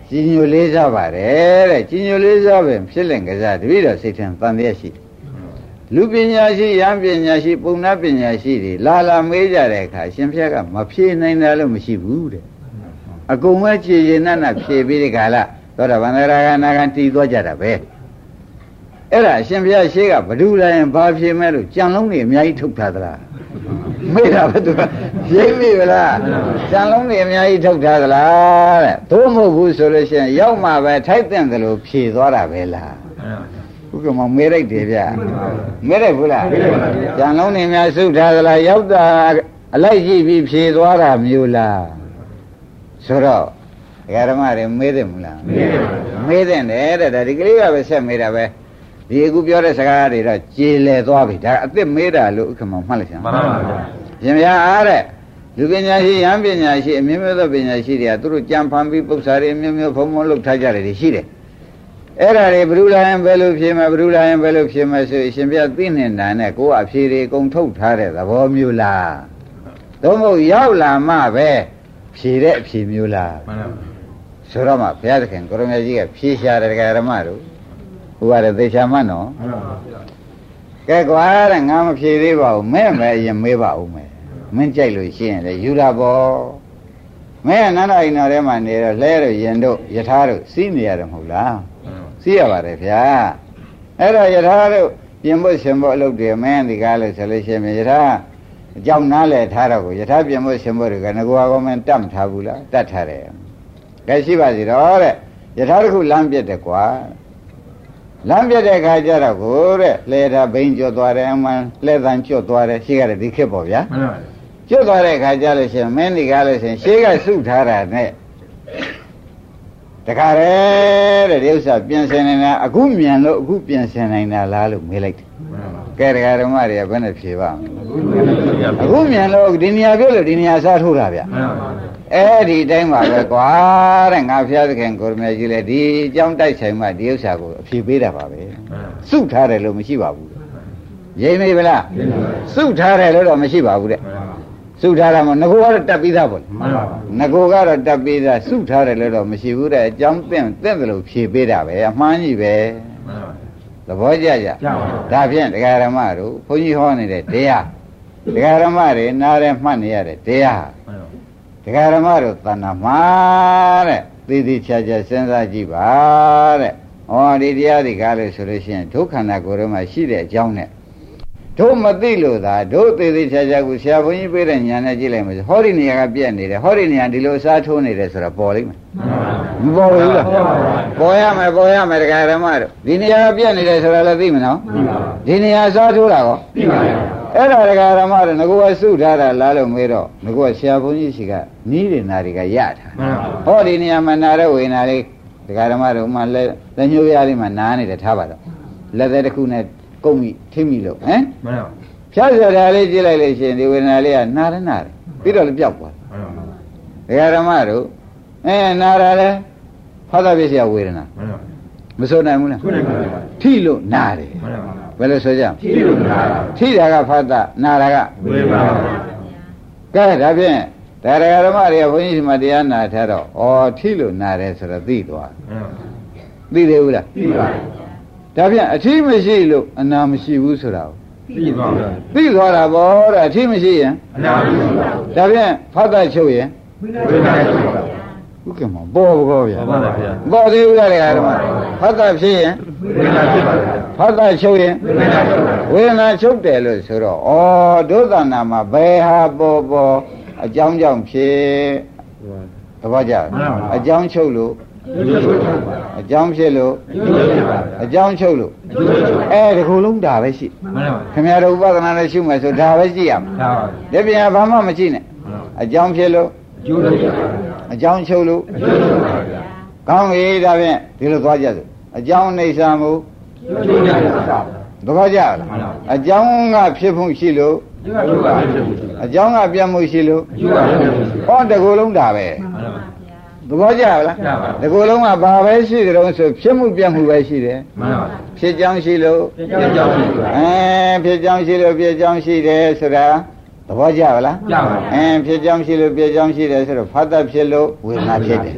ကြီးညိုလေးစားပါတယ်တဲ့ကြီးညိုလေးစားပင်ဖြစ်လင်ကစားတပည့်တော်စိတ်ထင်တန်တရားရှိလူပညာရှိယံပညာရှိပုံနာပညာရှိတွေလာမေးကြတဲ့အခါရှင်ဘုရားကမဖြေနိုင်တယ်လို့မရှိဘူးတဲ့အကုန်ပဲကြည်ရင်နဲ့ဖြေပြီးဒီကလာသောတာပန်သရဂနာကတည်သွားကြတာပဲအဲ့ဒါရှင်ဘုရားရှိကဘဒုလာရင်ဘာဖြေမဲ့လို့ကြံလုံးတွေအများကြီးထုတ်ထားသလားမေးတာပဲသူကရိပ်မိဗလားကြံလုံးတွေအများကြီးထုတ်ထားသလားတဲ့သို့မဟုတ်ဘူးဆိုလို့ရှိရင်ရောက်မှပဲထိုက်တဲ့တယ်လို့ဖြေသွားတာပဲလားဥက္ကမမေးလိုက်တယ်ဗျမေးလိုက်ဘူးလားကြံလုံးတွေများစုထားသလားရောက်တာအလိုက်ရှိပြီးဖြေသွားတာမျိုးလားဆိုတော့ဓမ္မတွေမေးတယ်မလားမေးတယ်တဲ့ဒါဒီကလေးကပဲဆက်မေးတာပဲဒီအခုပြောတဲ့စကားတွေတော့ကြေလဲသွားပြီဒါအစ်စ်မေးတာလို့ဥက္ကမမှတ်လိုက်စမ်းမှန်ပါပါရှင်ဗျာအားတဲ့လူပညာရှိယံပညာရှိအမျိုးမျိုးသောပညာရှိတွေကသူတို့ကြံဖန်ပြီးပု္ပ္ပာတွေအမျိုးမျိုးဖုံဖုံလုပ်ထားကြတယ်ရှိတယ်အဲ့ဒါတွေဘုရားရင်ဘယ်လိုဖြေမယ်ဘုရားရင်ဘယ်လိုဖြေမယ်ဆိုရှင်ဗျာသိနေတာနဲ့ကိုယ်အဖြေတွေအကုန်ထုတ်ထားတဲ့သဘောမျိုးလားသို့မဟုတ်ရောက်လာမှပဲဖြေတဲ့အဖြေမျိုးလားမှန်ပါဆိုတော့မှဘုရားသခင်ကိုရမကြီးကဖြေရှာတယ်ဓမ္မတို့ဟိုကလည်းသေချာမှတ်နော်ကဲကွာတဲ့ငါမဖြေသေးပါဘူးမဲ့မယ်အရင်မေးပါဦးမယ်မင်းကြိုက်လို့ရှိရင်လေယူတာပေါ့မဲနန္ဒအိမ်တော်ထဲမှာနေတော့လဲတို့ရင်တို့ယထာတို့စီးနေရတယ်မဟုတ်လားစီးရပါတယ်ဗျာအဲ့တော့ယထာတို့ပြင်ဖို့ရှင်ဖို့အလုပ်တွေမင်းဒီကားလို့ဆိုလို့ရှိရင်ယထာအကြောင်းနားလဲထားတော့ကိုယထာပြင်ဖို့ရှင်ဖို့တွေကငကွာကောမင်းတတ်မထားဘူးလားတတ်ထားတယ်ကဲရှိပါစီတော့တဲ့ယထာတစ်ခုလမ်းပြတ်တယ်ကွာလမ်းပြတဲ့ခါကျတော့ကိုတဲ့လဲတာဘိန်းကျွတ်သွားတယ်အမှန်လဲတန်ကျွတ်သွားတယ်ရှိကြတယ်ဒီခေတ်ပေါ့ဗျာမှန်ပါပါကျွတ်သွားတဲ့ခါကျလို့ရှိရင်မင်းဒီကားလို့ရှိရင်ရှေးကစုထားတာနဲ့တခါရဲတဲ့ဒီဥစ္စာပြင်ဆင်နေတာအခုမြန်လို့အခုပြင်ဆင်နိုင်တာလားလို့မေးလိုက်တယ်ကဲတရားဓမ္မတွေကဘယ်နဲ့ဖြေပါ့မလဲအခုမြန်လို့ဒီနေရာပြုတ်လို့ဒီနေရာစားထိုးတာဗျအဲ့ဒီတိုင်းပါပဲကွာတဲ့ငါဖျားသခင်ကိုရမေကြီးလေဒီအကြောင်းတိုက်ဆိုင်မှဒီဥစ္စာကိုအဖြေပေးတာပါပဲစုထားတယ်လို့မရှိပါဘူးရိပ်မိဗလားစုထားတယ်လို့တော့မရှိပါဘူးတဲ့စုထားတာမဟုတ်ငကိုကတော့တက်ပြီးသားပေါ့ငကိုကတော့တက်ပြီးသားစုထားတယ်လို့တော့မရှိဘူးတဲ့အကြောင်းသင့်တယ်လို့ဖြေပေးတာပဲအမှန်ကြီးပဲသဘောကျကြဒါဖြင့်တရားဓမ္မတို့ဘုန်းကြီးဟောနေတဲ့တရားတရားဓမ္မတွေနားရဲမှတ်နေရတဲ့တရားတရားဓမ္မတို့သဏ္ဍာန်မှာတဲ့သိသိချာချာစဉ်းစားကြည့်ပါတဲ့ဟောဒီတရားတွေကားလို့ဆိုလို့ရှိရင်ဒုက္ခနာကိုယ်ထဲမှာရှိတဲ့အကြောင်းနဲ့တို့မသိလို့သာတို့သိသိချာချာကိုဆရာဘုန်းကြီးပေးတဲ့ဉာဏ်နဲ့ကြည့်လိုက်မယ်ဟောဒီနေရာကပြက်နေတယ်ဟောဒီနေရာဒီလိုအစားထိုးနေတယ်ဆိုတော့ပေါ်လိမ့်မယ်မပေါ်ဘူးလားပေါ်ရမယ်တရားဓမ္မတို့ဒီနေရာကပြက်နေတယ်ဆိုတော့လည်းသိမနော်ဒီနေရာအစားထိုးတာကောသိပါရဲ့အဲ့ဒါတရားဓမ္မတွေငကိုကစုထားတာလားလို့မေးတော့ငကိုကဆရာဘုန်းကြီးရှိကနီးတယ်နာတွေကရထားဟောဒီနေရာမှာနာတဲ့ဝေနာလေးတရားဓမ္မတို့မှလက်ညှိုးရလေးမှနားနေတယ်ထားပါတော့လက်သေးတစ်ခုနဲ့ကုတ်မိထိမိလို့ဟမ်မှန်ပါဖြတ်ရတာလေးကြည့်လိုက်လို့ရှိရင်ဒီဝေဒနာလေးကနာတယ်ပြီးတော့လည်းပျောက်သွားတရားဓမ္မတို့နာတာလဲဖတ်တာပြည့်စရာဝေဒနာမဆိုနိုင်ဘူးလားထိလို့နာတယ်ဘယ်လိုဆိုကြထိလို့နာတာထိတာကဖတ်တာနာတာကဝေဒနာကဲဒါဖြင့်တရားဓမ္မတွေကဘုန်းကြီးဒီမှာတရားနာထားတော့ဩထိလို့နာတယ်ဆိုတော့သိသွားသိသေးဘူးလားသိပါဒါဖြင့်အထီးမရှိလို့အနာမရှိဘူးဆိုတာသိသွားပါသိသွားတာဗောတဲ့အထီးမရှိရင်အနာမရှိပါဘူးဒါဖြင့်ဖတ်တာချုပ်ရင်ဝိနာချုပ်ပါဥက္ကမပေါ်ဘောဗျာပေါ်ပါဗျာပေါ်သေးဘူးလားဓမ္မဖတ်တာဖြစ်ရင်ဝိနာချုပ်ပါဖတ်တာချုပ်ရင်ဝိနာချုပ်တယ်လို့ဆိုတော့ဩဒုသနာမှာဘယ်ဟာပေါ်အကြောင်းကြောင့်ဖြစ်သဘောကျအကြောင်းချုပ်လို့အကြောင်းဖြစ်လို့အကြောင်းချုပ်လို့ဒီခုလုံးဒါပဲရှိခင်ဗျားတို့ဥပဒနာနဲ့ရှုမယ်ဆိုဒါပဲရှိရမှာဒါပြန်ဘာမှမရှိနဲ့အကြောင်းဖြစ်လို့အကြောင်းချုပ်လို့ကောင်းပြီဒါဖြင့်ဒီလိုသွားကြစို့အကြောင်းအိဋ္ဌာမှုသဘောကျလားအကြောင်းကဖြစ်ဖို့ရှိလို့အကြောင်းကပြတ်မှုရှိလို့ဟောတကူလုံးဒါပဲသဘောကျလားဒီကိုယ်လုံးကဘာပဲရှိကြတော့ဆိုဖြစ်မှုပြတ်မှုပဲရှိတယ်မှန်ပါဖြစ်ကြောင်းရှိလို့ဖြစ်ကြောင်းရှိလို့ဖြစ်ကြောင်းရှိလို့ပြတ်ကြောင်းရှိတယ်ဆိုတာသဘောကျလားကျပါပါဖြစ်ကြောင်းရှိလို့ပြတ်ကြောင်းရှိတယ်ဆိုတော့ဖတ်တတ်ဖြစ်လို့ဝေဒနာဖြစ်တယ်ဖ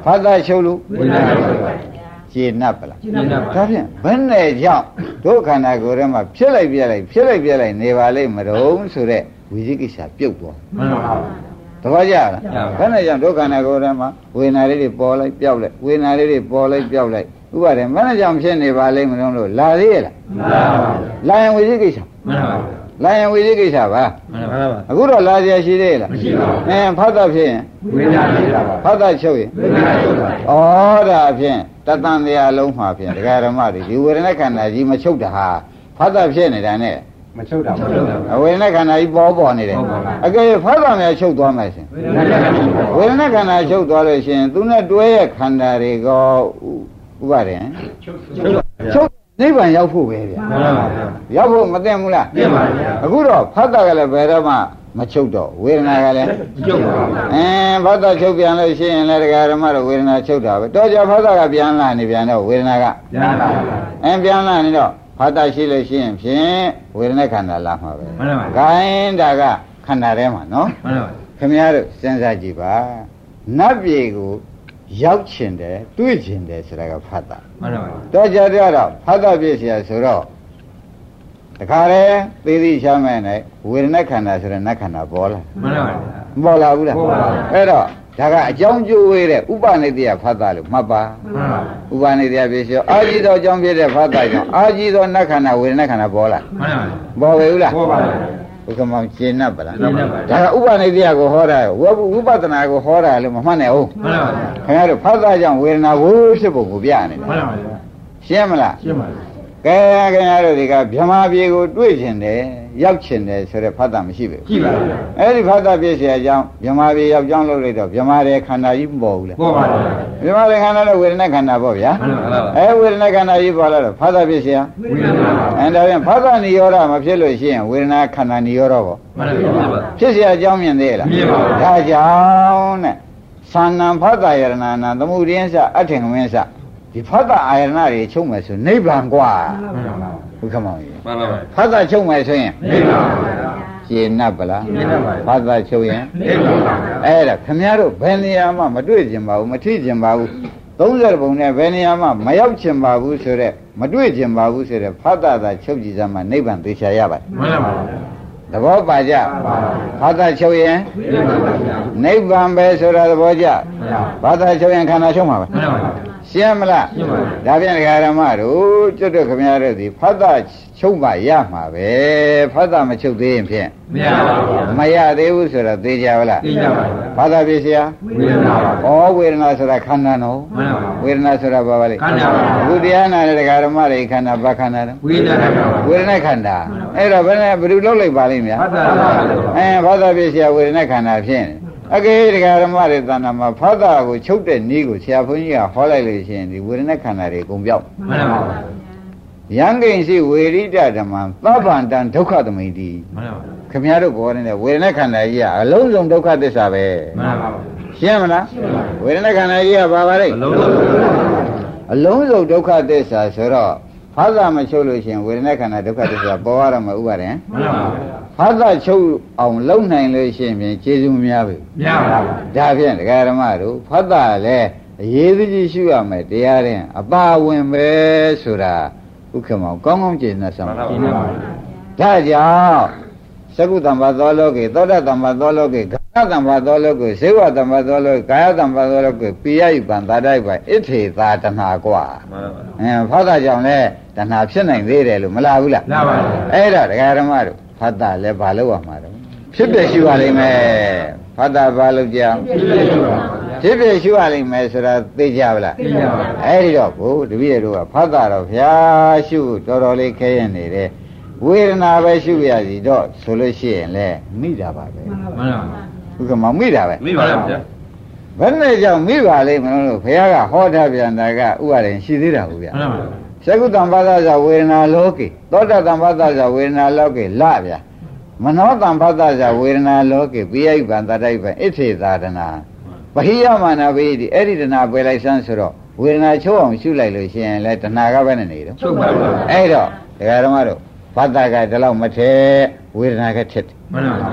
ဖတ်တာချုပ်လို့ဝေဒနာကျေနပ်ပလားဒါဖြင့်ဘယ်နဲ့ကြောင့်ဒုက္ခန္ဓာကိုယ်ထဲမှာဖြစ်လိုက်ပြလိုက်နေပါလိမ့်မတော့ဆိုတဲ့ဝိသိကိစ္စပြုတ်သွားမှန်ပါဘူးသဘောကျလားဘယ်နဲ့ကြောင့်ဒုက္ခန္ဓာကိုယ်ထဲမှာဝေဒနာလေးတွေပေါ်လိုက်ပြောက်လိုက်ဝေဒနာလေးတွေပေါ်လိုက်ပြောက်လိုက်ဥပါဒေဘယ်နဲ့ကြောင့်ဖြစ်နေပါလိမ့်မလို့လာသေးရဲ့လားမှန်ပါဘူးလာရင်ဝိသိကိစ္စမှန်ပါဘူးလာရင်ဝိသိကိစ္စပါမှန်ပါပါအခုတော့လာเสียရှိသေးလားမရှိပါဘူးဖတ်တာဖြစ်ရင်ဝေဒနာဖြစ်တာပါဖတ်တာချုပ်ရင်ဝေဒနာချုပ်ပါဩဒါဖြင့်တတန်တရားလုံးမှာဖြင့်ဒကာဓမ္မတွေဒီဝေဒနာခန္ဓာကြီးမချုပ်တာဟာဖတ်တာဖြစ်နေတာနဲ့မချုပ်တာဝေဒနာခန္ဓာကြီးပေါ်နေတယ်အကယ်ဖတ်တာများချုပ်သွားမယ်ရှင်ဝေဒနာခန္ဓာချုပ်သွားလို့ရှင်သူနဲ့တွဲရဲ့ခန္ဓာတွေကဥပါဒေချုပ်နိဗ္ဗာန်ရောက်ဖို့ပဲဗျာရောက်ဖို့မသိဘူးလားသိပါဗျာအခုတော့ဖတ်တာကလည်းဘယ်တော့မှမချုပ်တော့ဝေဒနာကလည်းချုပ်ပါဘူးဖတ်တာချုပ်ပြန်လို့ရှိရင်လည်းတရားဓမ္မတော့ဝေဒနာချုပ်တာပဲတော့ကြဖတ်တာကပြန်လာနေပြန်တော့ဝေဒနာကပြန်လာပြန်လာနေတော့ဖတ်တာရှိလို့ရှိရင်ဖြင့်ဝေဒနာခန္ဓာလာမှာပဲမှန်ပါပါခိုင်းတာကခန္ဓာထဲမှာနော်မှန်ပါပါခင်ဗျားတို့စဉ်းစားကြည့်ပါနတ်ပြည်ကိုရောက်ချင်တယ်တွေ့ချင်တယ်ဆိုတာကဖတ်တာမှန်ပါပါတော့ကြတော့ဖတ်တာပြည့်เสียဆိုတော့တခါလေသေသိချမ်းမဲ့နဲ့ဝေဒနာခန္ဓာဆိုတဲ့နတ်ခန္ဓာပေါ်လာမှန်ပါပါမပေါ်လာဘူးလားပေါ်ပါဘူးအဲ့တော့ဒါကအကြောင်းကျိုးဝေးတဲ့ဥပနိတယဖတ်တာလို့မှတ်ပါမှန်ပါဥပနိတယပြည့်เสียအာကြီးသောအကြောင်းပြတဲ့ဖတ်တာကြောင့်အာကြီးသောနတ်ခန္ဓာဝေဒနာခန္ဓာပေါ်လာမှန်ပါပါပေါ်ပဲဘူးလားပေါ်ပါဘူးဘုကမောင်ရှင်း납ပါလားဒါကဥပနိတယကိုဟောတာဝိပဿနာကိုဟောတာလို့မမှတ်နဲ့ဟုတ်မှန်ပါပါခင်ဗျားတို့ဖတ်တာကြောင့်ဝေဒနာဝိဖြစ်ဖို့ကိုပြနေတယ်မှန်ပါပါရှင်းမလားရှင်းပါပြီကဲခင်ဗျားတို့ဒီကဗြဟ္မာပြေကိုတွေ့ချင်တယ်ရောက်ချင်တယ်ဆိုတဲ့ဖတ်တာမရှိဘူးရှိပါဘူးအဲ့ဒီဖတ်တာပြည့်เสียအကြောင်းဗြဟ္မာပြေရောက်ကြောင်းလုပ်လိုက်တော့ဗြဟ္မာရဲ့ခန္ဓာကြီးမပေါ်ဘူးလေပေါ်ပါဘူးဗြဟ္မာရဲ့ခန္ဓာနဲ့ဝေဒနာခန္ဓာပေါ့ဗျာဝေဒနာခန္ဓာကြီးပေါ်လာတော့ဖတ်တာပြည့်เสียဝေဒနာအဲ့ဒါပြန်ဖတ်တာနိရောဓမဖြစ်လို့ရှိရင်ဝေဒနာခန္ဓာနိရောဓပေါ့မှန်ပါပါဖြစ်เสียအကြောင်းမြင်သေးလားမြင်ပါဘူးဒါကြောင့်တဲ့သန္နံဖတ်တာယရဏနာသမှုရင်းစအထင်ဝင်းစဒီဖတ်တာအာယရဏတွေချုပ်မယ်ဆိုနိဗ္ဗာန်กว่าဘုခမောင်ကြီးမှန်ပါပါဖတ်တာချုပ်မယ်ဆိုရင်နိဗ္ဗာန်ရှင်း납ပလားရှင်း납ပါဖတ်တာချုပ်ရင်နိဗ္ဗာန်အဲ့ဒါခင်ဗျားတို့ဘယ်နေရာမှမတွေ့ကျင်ပါဘူးမထိကျင်ပါဘူး30ပုံနဲ့ဘယ်နေရာမှမရောက်ကျင်ပါဘူးဆိုတော့မတွေ့ကျင်ပါဘူးဆိုတော့ဖတ်တာသာချုပ်ကြည့်စမ်းမှနိဗ္ဗာန်သိချရပါတယ်မှန်ပါပါသဘောပါကြဘာသာချုပ်ရင်နိဗ္ဗာန်ပဲဆိုတာသဘောကျဘာသာချုပ်ရင်ခန္ဓာချုပ်မှာပဲရှင်းမလားဒါပြန်ဒကာရမတို့ကျွတ်တော့ခင်ဗျားတို့ဒီဖတ်တာချုပ်မှရမှာပဲဖတ်တာမချုပ်သေးရင်ဖြင့်မရပါဘူးမရသေးဘူးဆိုတော့သိကြပါလားသိကြပါဘူးဘာသာပြည့်စရာဝေဒနာပါဩဝေဒနာဆိုတာခန္ဓာနော်မှန်ပါဘူးဝေဒနာဆိုတာဘာပါလဲခန္ဓာပါအခုတရားနာတဲ့ဒကာရမတွေခန္ဓာဘာခန္ဓာလဲဝေဒနာပါဝေဒနာခန္ဓာအဲ့တော့ဘယ်နဲ့ဘယ်လိုလုပ်လိုက်ပါလိမ့်များဖတ်တာဘာသာပြည့်စရာဝေဒနာခန္ဓာဖြင့်အကေဒကာရမတွေတဏ္ဍာမှာဖတ်တာကိုချုပ်တဲ့နည်းကိုဆရာဘုန်းကြီးကဟောလိုက်လို့ရှိရင်ဒီဝေဒနာခန္ဓာတွေအကုန်ပြောက်မှန်ပါပါယံကိဉ္စီဝေရိတဓမ္မသဗ္ဗန္တံဒုက္ခသမိန်တိမှန်ပါပါခင်ဗျားတို့ပြောနေတဲ့ဝေဒနာခန္ဓာကြီးကအလုံးစုံဒုက္ခသစ္စာပဲမှန်ပါပါရှင်းမလားဝေဒနာခန္ဓာကြီးကဘာပါလဲအလုံးစုံဒုက္ခသစ္စာဆိုတော့ဖတ်တာမချုပ်လို့ရှိရင်ဝေဒနာခန္ဓာဒုက္ခသစ္စာပေါ်ရမှာဥပါဒံမှန်ပါပါဖတ်တာချုပ်အောင်လုံနိုင်လို့ရှိရင်ကျေးဇူးများပြီများပါပါဒါဖြင့်ဒကာဓမ္မတို့ဖတ်တာလည်းအရေးကြီးရှုရမယ်တရားရင်အပါဝင်ပဲဆိုတာဥက္ကမောကောင်းကောင်းကျင့်နေဆောင်ကျင့်နေပါဒါကြောင့်သကုတံဘာသောလောကေသောတတံဘာသောလောကေဂဏတံဘာသောလောကေဇေဝတံဘာသောလောကေကာယတံဘာသောလောကေပိယယပံသာတိုက်ပံဣထေသာတဏှာกว่าဖတ်တာကြောင့်လဲတဏှာဖြစ်နိုင်သေးတယ်လို့မလားဘူးလားမှန်ပါဘူးအဲ့ဒါဒကာဓမ္မတို့ဖတ်တာလဲဘာလို့ရမှာတော့ဖြစ်ပြရှိပါလိမ့်မယ်ဖတ်တာဘာလို့ကြောင်ဖြစ်ပြရှိပါလိမ့်မယ်ဆိုတာသိကြပါလားသိပါပါအဲ့ဒီတော့ဘုတပည့်တို့ကဖတ်တာတော့ဗျာရှုတော်တော်လေးခဲရင်နေတယ်ဝေဒနာပဲရှုရစီတော့ဆိုလို့ရှိရင်လဲမိတာပါပဲမှန်ပါပါဘုကမောင်မိတာပဲမိပါလားဗျာဘယ်နဲ့ကြောင့်မိပါလိမ့်မလို့ဘုရားကဟောထားပြန်တာကဥပါဒင်ရှိသေးတာဘူးဗျာမှန်ပါပါသကုတံဘာသာဇဝေဒနာလောကေသောတတံဘာသာဇဝေဒနာလောကေလဗျာမနောတံဘာသာဇဝေဒနာလောကေပိယိဗံတတိုက်ပံဣထေသာဒနာပဟိယမာနဝိတိအဲ့ဒီတဏှာပယ်လိုက်စမ်းဆိုတော့ဝေဒနာချုပ်အောင်ရှုလိုက်လို့ရှိရင်လဲတဏှာကပဲနေတော့ချုပ်ပါဘူးအဲ့တော့ဒကာဓမ္မတို့ဘာသာကဒီလောက်မထဲဝေဒနာကထက်တယ်မှန်ပါပါ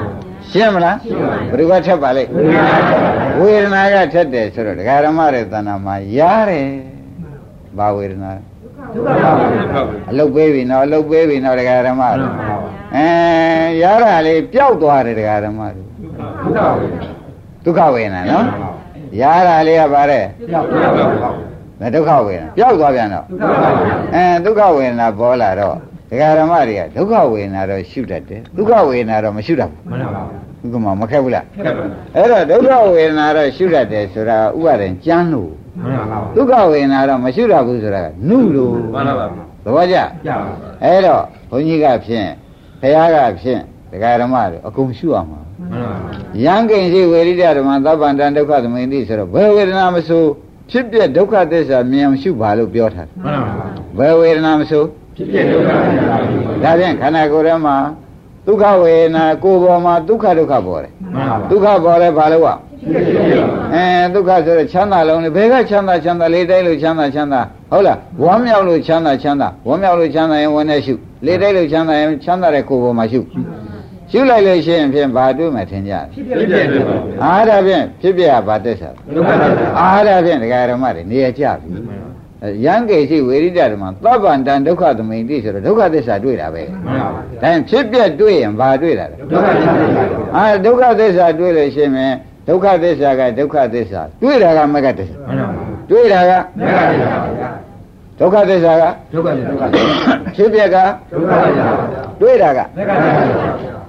ရှင်းမလားဘယ်သူကထက်ပါလိမ့်ဝေဒနာကထက်တယ်ဆိုတော့ဒကာဓမ္မတွေတဏ္ဍာမှာရတယ်ဘာဝေဒနာအလုတ်ပေးပြီနော်အလုတ်ပေးပြီနော်ဒကာဓမ္မတွေရတာလေပျောက်သွားတယ်ဒကာဓမ္မတွေဒုက္ခဝေဒနာနော်ရတာလေးကဗါတဲ့ဒုက္ခဝေဒနာပျောက်သွားပြန်တော့ဒုက္ခဝေဒနာပေါ်လာတော့ဒကာဓမ္မတွေကဒုက္ခဝေဒနာတော့ရှုတတ်တယ်ဒုက္ခဝေဒနာတော့မရှုတတ်ဘူးမှန်ပါဘူးဥက္ကမမခက်ဘူးလားခက်ပါအဲ့တော့ဒုက္ခဝေဒနာတော့ရှုတတ်တယ်ဆိုတာဥပါဒံကျမ်းလို့မှန်ပါဘူးဒုက္ခဝေဒနာတော့မရှုတတ်ဘူးဆိုတာကနုလို့မှန်ပါပါသဘောကျအဲ့တော့ဘုန်းကြီးကဖြင့်ဘုရားကဖြင့်ဒကာဓမ္မတွေအကုန်ရှုအောင်ပါယံကိဉ္စီဝေရိတဓမ္မသဗ္ဗန္တံဒုက္ခသမင်တိဆိုတော့ဘယ်ဝေဒနာမဆိုဖြစ်ပြဒုက္ခသစ္စာမြင်အောင်ရှုပါလို့ပြောထားတယ်ဘယ်ဝေဒနာမဆိုဖြစ်ပြဒုက္ခသစ္စာဒါဖြင့်ခန္ဓာကိုယ်ထဲမှာဒုက္ခဝေဒနာကိုယ်ပေါ်မှာဒုက္ခပေါ်တယ်ဒုက္ခပေါ်လဲဘာလို့ကဒုက္ခဆိုတော့ချမ်းသာလုံးလေဘယ်ကချမ်းသာလေးတိုင်းလို့ချမ်းသာဟုတ်လားဝမ်းမြောက်လို့ချမ်းသာဝမ်းမြောက်လို့ချမ်းသာရင်ဝမ်းနဲ့ရှုလေးတိုင်းလို့ချမ်းသာရင်ချမ်းသာတဲ့ကိုယ်ပေါ်မှာရှုရှုလိုက်လို့ရှိရင်ဖြင့်ဘာတွေ့မှထင်ကြတယ်ဖြစ်ပြအားဒါဖြင့်ဖြစ်ပြဘာတက်စားအားဒါဖြင့်ဒကာဓမ္မတွေနေရကြပြီယံကိရှိဝေရိတဓမ္မသဗ္ဗန္တံဒုက္ခသမိန်တိဆိုတော့ဒုက္ခသစ္စာတွေ့တာပဲဒါရင်ဖြစ်ပြတွေ့ရင်ဘာတွေ့တာလဲဒုက္ခသစ္စာတွေ့လို့ရှိရင်ဒုက္ခသစ္စာကဒုက္ခသစ္စာတွေ့တာကမဂ္ဂသစ္စာတွေ့တာကမဂ္ဂသစ္စာဒုက္ခသစ္စာကဒုက္ခသစ္စာဖြစ်ပြကဒုက္ခသစ္စာတွေ့တာကမဂ္ဂသစ္စာ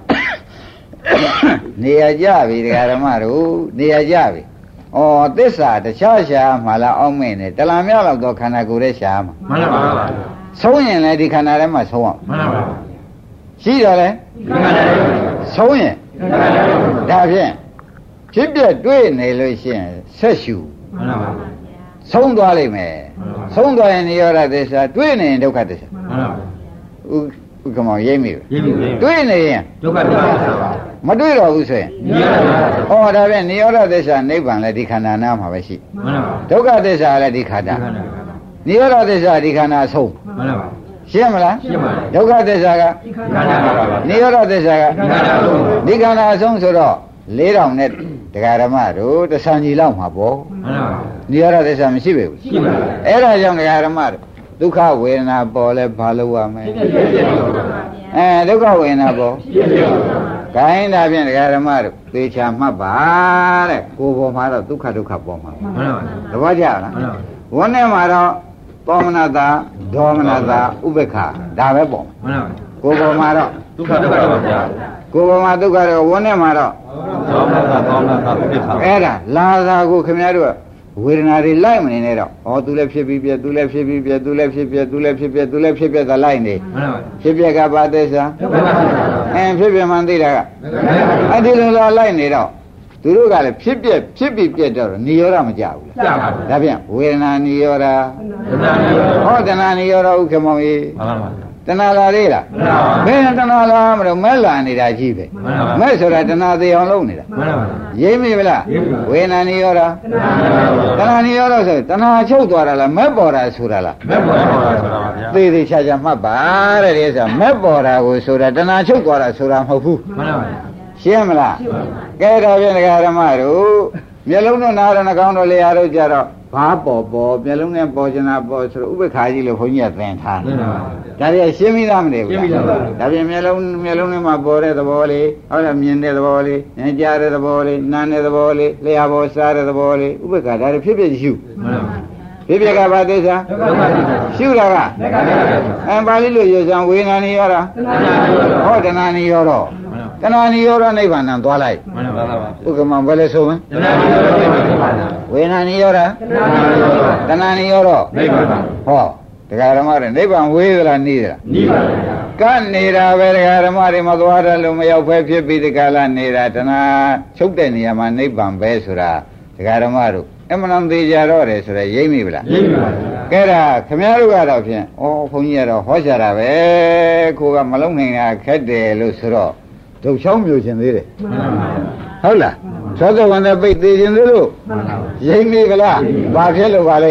နေရကြပြီဒကာဓမ္မတို့နေရကြပြီဩသစ္စာတခြားရှာမှလားအောက်မင်းနဲ့တလာမြောက်တော့ခန္ဓာကိုယ်ရဲ့ရှာမှာမှန်ပါပါဆုံးရင်လည်းဒီခန္ဓာထဲမှာဆုံးအောင်မှန်ပါပါရှိတော့လေဆုံးရင်ဒါဖြင့်ဖြစ်ပြတွေ့နေလို့ရှိရင်ဆက်ရှုမှန်ပါပါဆုံးသွားလိမ့်မယ်ဆုံးသွားရင်နိရောဓသစ္စာတွေ့နေရင်ဒုက္ခသစ္စာမှန်ပါပါဥက္ကမောရိပ်မိတွေ့နေရင်ဒုက္ခသစ္စာပါမတွေ့တော့ဘူးဆိုရင်ဒါဖြင့်နိရောဓသစ္စာနိဗ္ဗာန်လည်းဒီခန္ဓာနာမှာပဲရှိမှန်ပါဒုက္ခသစ္စာလည်းဒီခန္ဓာနိရောဓသစ္စာဒီခန္ဓာဆုံးမှန်ပါရှင်းမလားရှင်းပါပြီဒုက္ခသစ္စာကဒီခန္ဓာပါပါနိရောဓသစ္စာကဒီခန္ဓာဆုံးဆိုတော့4000နဲ့ဒကာဓမ္မတို့တဆံကြီးလောက်မှာပေါ့မှန်ပါနိရောဓသစ္စာမရှိဘူးရှိပါဘူးအဲ့ဒါကြောင့်ဒကာဓမ္မတို့ဒုက္ခဝေဒနာပေါ်လဲဘာလို့ရမလဲဒုက္ခဝေဒနာပေါ်ခိုင်းတာဖြင့်ဒကာဓမ္မတို့သေချာမှတ်ပါတဲ့ကိုယ်ပေါ်မှာတော့ဒုက္ခပေါ်မှာမှန်ပါသဘောကျလားဝန်းထဲမှာတော့သောမနတာဒေါမနတာဥပေက္ခဒါပဲပေါ့မှန်ပါကိုယ်ပေါ်မှာတော့ဒုက္ခပါဗျာကိုယ်ပေါ်မှာဒုက္ခတော့ဝန်းထဲမှာတော့သောမနတာဥပေက္ခအဲ့ဒါလာသာကိုခင်ဗျားတို့ဝေဒနာတွေလိုက်မနေနဲ့တော့သူလည်းဖြစ်ပြီးပြသူလည်းဖြစ်ပြီးပြသူလည်းဖြစ်ပြသူလည်းဖြစ်ပြသူလည်းဖြစ်ပြသာလိုက်နေဖြစ်ပြကဘာသစ္စာဖြစ်ပြမှန်သိတာကအဒီလိုလိုက်နေတော့သူတို့ကလည်းဖြစ်ပြီးပြတော့နိရောဓမကြဘူးလားဒါဖြင့်ဝေဒနာနိရောဓတဏှာနိရောဓဥက္ကမောကြီးတဏှာလာသေးလားဘယ်တဏှာလာမလို့မဲ့လာနေတာကြီးပဲမဲ့ဆိုတာတဏှာသေးအောင်လုပ်နေတာရိပ်မိမလားဝေဒနာနိရောဓတဏှာနိရောဓဆိုတဏှာချုပ်သွားတာလားမဲ့ပေါ်တာဆိုတာလားမဲ့ပေါ်တာဆိုတာပါဗျာသေသေးချာချာမှတ်ပါတဲ့ဒီဆိုမဲ့ပေါ်တာကိုဆိုတာတဏှာချုပ်သွားတာဆိုတာမဟုတ်ဘူးမှန်ပါပါရှင်းမလားကဲတော့ပြန်ဒကာဓမ္မတို့မျက်လုံးတို့နားတို့နှာခေါင်းတို့လျှာတို့ကြတော့ဘာပေါ်မျက်လုံးနဲ့ပေါ်ချင်တာပေါ်ဆိုတော့ဥပ္ပခါကြီးလို့ခွန်ကြီးကသင်ထားတယ်ဒါတွေရှင်းပြီးသားမနေဘူးလားဒါပြန်မျက်လုံးထဲမှာပေါ်တဲ့သဘောလေးဟုတ်လားမြင်တဲ့သဘောလေးဉာဏ်ကြားတဲ့သဘောလေးနားတဲ့သဘောလေးလျှာပေါ်စားတဲ့သဘောလေးဥပ္ပခါဒါတွေဖြစ်ရှုဖြစ်ကဘာသစ္စာရှုတာကပါဠိလိုရစံဝေဒနာနိရောဓတဏှာနိရောဓတဏှာနိရောဓနိဗ္ဗာန်သွားလိုက်ဥက္ကမဘယ်လဲဆိုရင်ဝေဒနာနိရောဓတဏှာနိရောဓနိဗ္ဗာန်တရားဓမ္မတွေနိဗ္ဗာန်ဝေးသလားနေသလားနေပါဗျာကနေတာပဲတရားဓမ္မတွေမသွားတယ်လို့မရောက်ဖဲဖြစ်ပြီးဒီကလာနေတာတဏှာချုပ်တဲ့နေရာမှာနိဗ္ဗာန်ပဲဆိုတာတရားဓမ္မတို့အမှန်သေးကြတော့တယ်ဆိုတော့ရိပ်မိဗလားရိပ်ပါဗျာကဲဒါခမည်းတော်ကတော့ဖြင့်ဘုန်းကြီးကတော့ဟောချတာပဲကိုကမလုံးနိုင်တာခက်တယ်လို့ဆိုတော့ဒုတ်ချောင်းမျိုးချင်းသေးတယ်ဟုတ်လားသောသောဝန်တဲ့ပိတ်သေးခြင်းသေးလို့ရိပ်မိဗလားဘာဖြစ်လို့ပါလဲ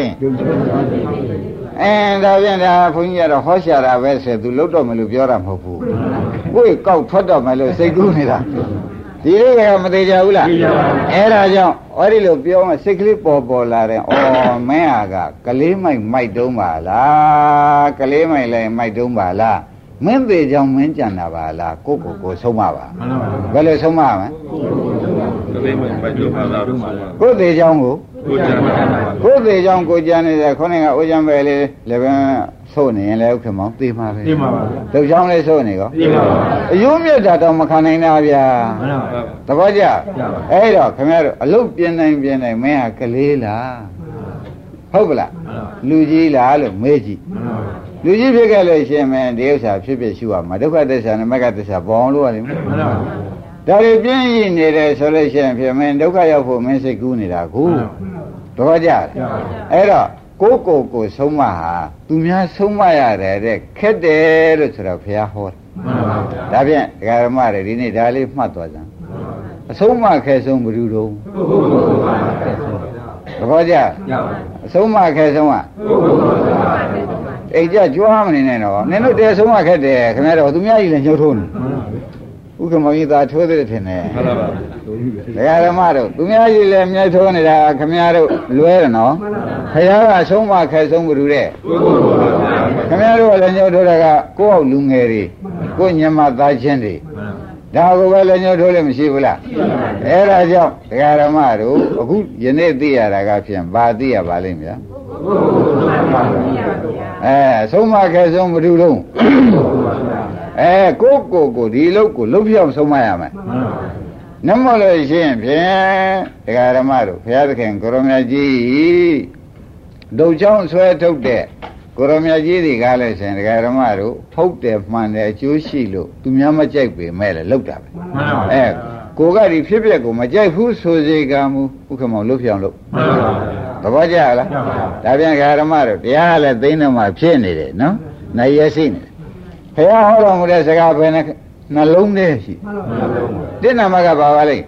ဒါပြန်ဒါဘုန်းကြီးကတော့ဟောရှာတာပဲဆိုသူလုတ်တော့မယ်လို့ပြောတာမဟုတ်ဘူးကိုယ်ကောက်ထွက်တော့မယ်လို့စိတ်ကူးနေတာဒီလေးကမသေးကြဘူးလားအဲ့ဒါကြောင့်ဟောဒီလိုပြောမှစိတ်ကလေးပေါ်လာတယ်ဩမင်းဟာကကလေးမိုက်တုံးပါလားကလေးမိုက်လိုက်မိုက်တုံးပါလားမင်းသေးကြောင့်မင်းကြံတာပါလားကိုဆုံးမပါဘယ်လိုဆုံးမမလဲကလေးမိုက်တုံးပါလားကိုသေးကြောင့်ကိုသေးကြောင့်ကိုကြံနေတယ်ခေါင်းကအိုးကြံပဲလေးလည်းပဲဆိုနေရင်လည်းဥက္ကမောင်သိမှာပဲသိမှာပါဗျာဒုကြောင့်လေးဆိုနေကောသိမှာပါအယုံမြတ်တာတော့မခံနိုင်တာဗျာမှန်ပါပါသဘောကျအဲ့တော့ခင်ဗျားတို့အလုတ်ပြင်းနိုင်မင်းဟာကလေးလားဟုတ်ပလားလူကြီးလားလို့မေးကြည့်လူကြီးဖြစ်ခဲ့လို့ရှင်မင်းဒီဥစ္စာဖြစ်ရှုရမှာဒုက္ခသစ္စာနဲ့မဂ္ဂသစ္စာပေါ်အောင်လို့ရတယ်မှန်ပါပါဒါတွေပြင်းရည်နေတယ်ဆိုလို့ရှင်ဖြစ်မင်းဒုက္ခရောက်ဖို့မင်းစိတ်ကူးနေတာကိုသဘောကျအဲ့တော့ကိုဆုံးမဟာသူများဆုံးမရတယ်တဲ့ခက်တယ်လို့ဆိုတော့ဘုရားဟောတယ်မှန်ပါဗျာဒါဖြင့်ဒကာရမတွေဒီနေ့ဒါလေးမှတ်သွားစမ်းအဆုံးမခဲဆုံးဘယ်သူတော့သဘောကျအဆုံးမခဲဆုံးကအိတ်ကြကြွားမနေနဲ့တော့နင်တို့တဲဆုံးမခက်တယ်ခင်ဗျားတို့သူများကြီးလည်းညှို့ထိုးနေဥက္ကမောင်ကြီးသာထိုးသေးတယ်ထင်တယ်မှန်ပါပါဒကာဓမ္မတို့သူများကြီးလည်းမြဲထိုးနေတာခင်ဗျားတို့လွဲတယ်နော်ခရားကဆုံးမခဲဆုံးဘယ်သူတဲ့ခင်ဗျားတို့ကလည်းညှို့ထိုးတာကကိုယ့်အောက်လူငယ်တွေကိုညမသားချင်းတွေဒါကိုပဲလည်းညှို့ထိုးလည်းမရှိဘူးလားအဲ့ဒါကြောင့်ဒကာဓမ္မတို့အခုယနေ့သိရတာကဖြင့်ဘာသိရပါလိမ့်ဗျာဆုံးမခဲဆုံးဘယ်သူလုံးကိုဒီလုတ်ကိုလုတ်ပြောင်းဆုံးမရမယ်နမလို့ရှိရင်ဖြင့်ဒကာဓမ္မတို့ဘုရားသခင်ကိုရမကြီးဒုတ်ချောင်းဆွဲထုတ်တဲ့ကိုရမကြီးတွေကလည်းရှင်ဒကာဓမ္မတို့ဖုတ်တယ်မှန်တယ်အကျိုးရှိလို့သူများမကြိုက်ပေမဲ့လည်းလုတ်တာပဲကိုကဒီဖြစ်ပျက်ကိုမကြိုက်ဘူးဆိုစေကမူဥက္ကမောင်လုတ်ပြောင်းလို့သဘောကျလားဒါပြန်ဒကာဓမ္မတို့တရားလည်းသိနေမှဖြစ်နေတယ်နော်နိုင်ရရှိနေဘုရားဟောတော်မူတဲ့စကားပဲနှလုံးထဲရှိတိဏ္ဍမကဘာပါလဲ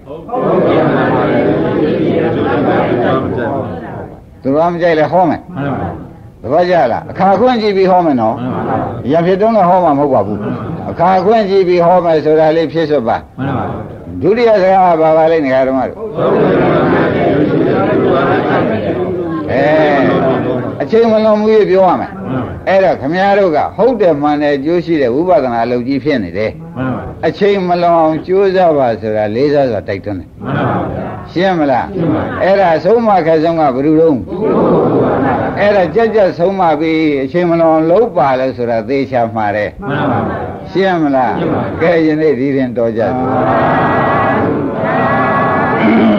သူကမကြိုက်လဲဟောမယ်သဘောကျလားအခါခွင့်ကြည့်ပြီးဟောမယ်နော်ရံဖြစ်တုံးလည်းဟောမှာမဟုတ်ပါဘူးအခါခွင့်ကြည့်ပြီးဟောမယ်ဆိုတာလေးဖြစ်စွပါဒုတိယစကားဘာပါလဲနေရာဓမ္မတို့အချိန်မလွန်မှုရပြောရမယ်အဲ့တော့ခမည်းတော်ကဟုတ်တယ်မှန်တယ်ကြိုးရှိတဲ့ဝိပဿနာအလုပ်ကြီးဖြစ်နေတယ်အချိန်မလွန်အောင်ကြိုးစားပါဆိုတာလေးစားစွာတိုက်တွန်းတယ်ရှင်းမလားအဲ့ဒါဆုံးမခက်ဆုံးကဘယ်လိုလုံးအဲ့ဒါကြက်ဆုံးမပြီးအချိန်မလွန်လုံးပါလဲဆိုတာသေချာမှားတယ်ရှင်းမလားကဲယနေ့ဒီရင်တော်ကြတယ်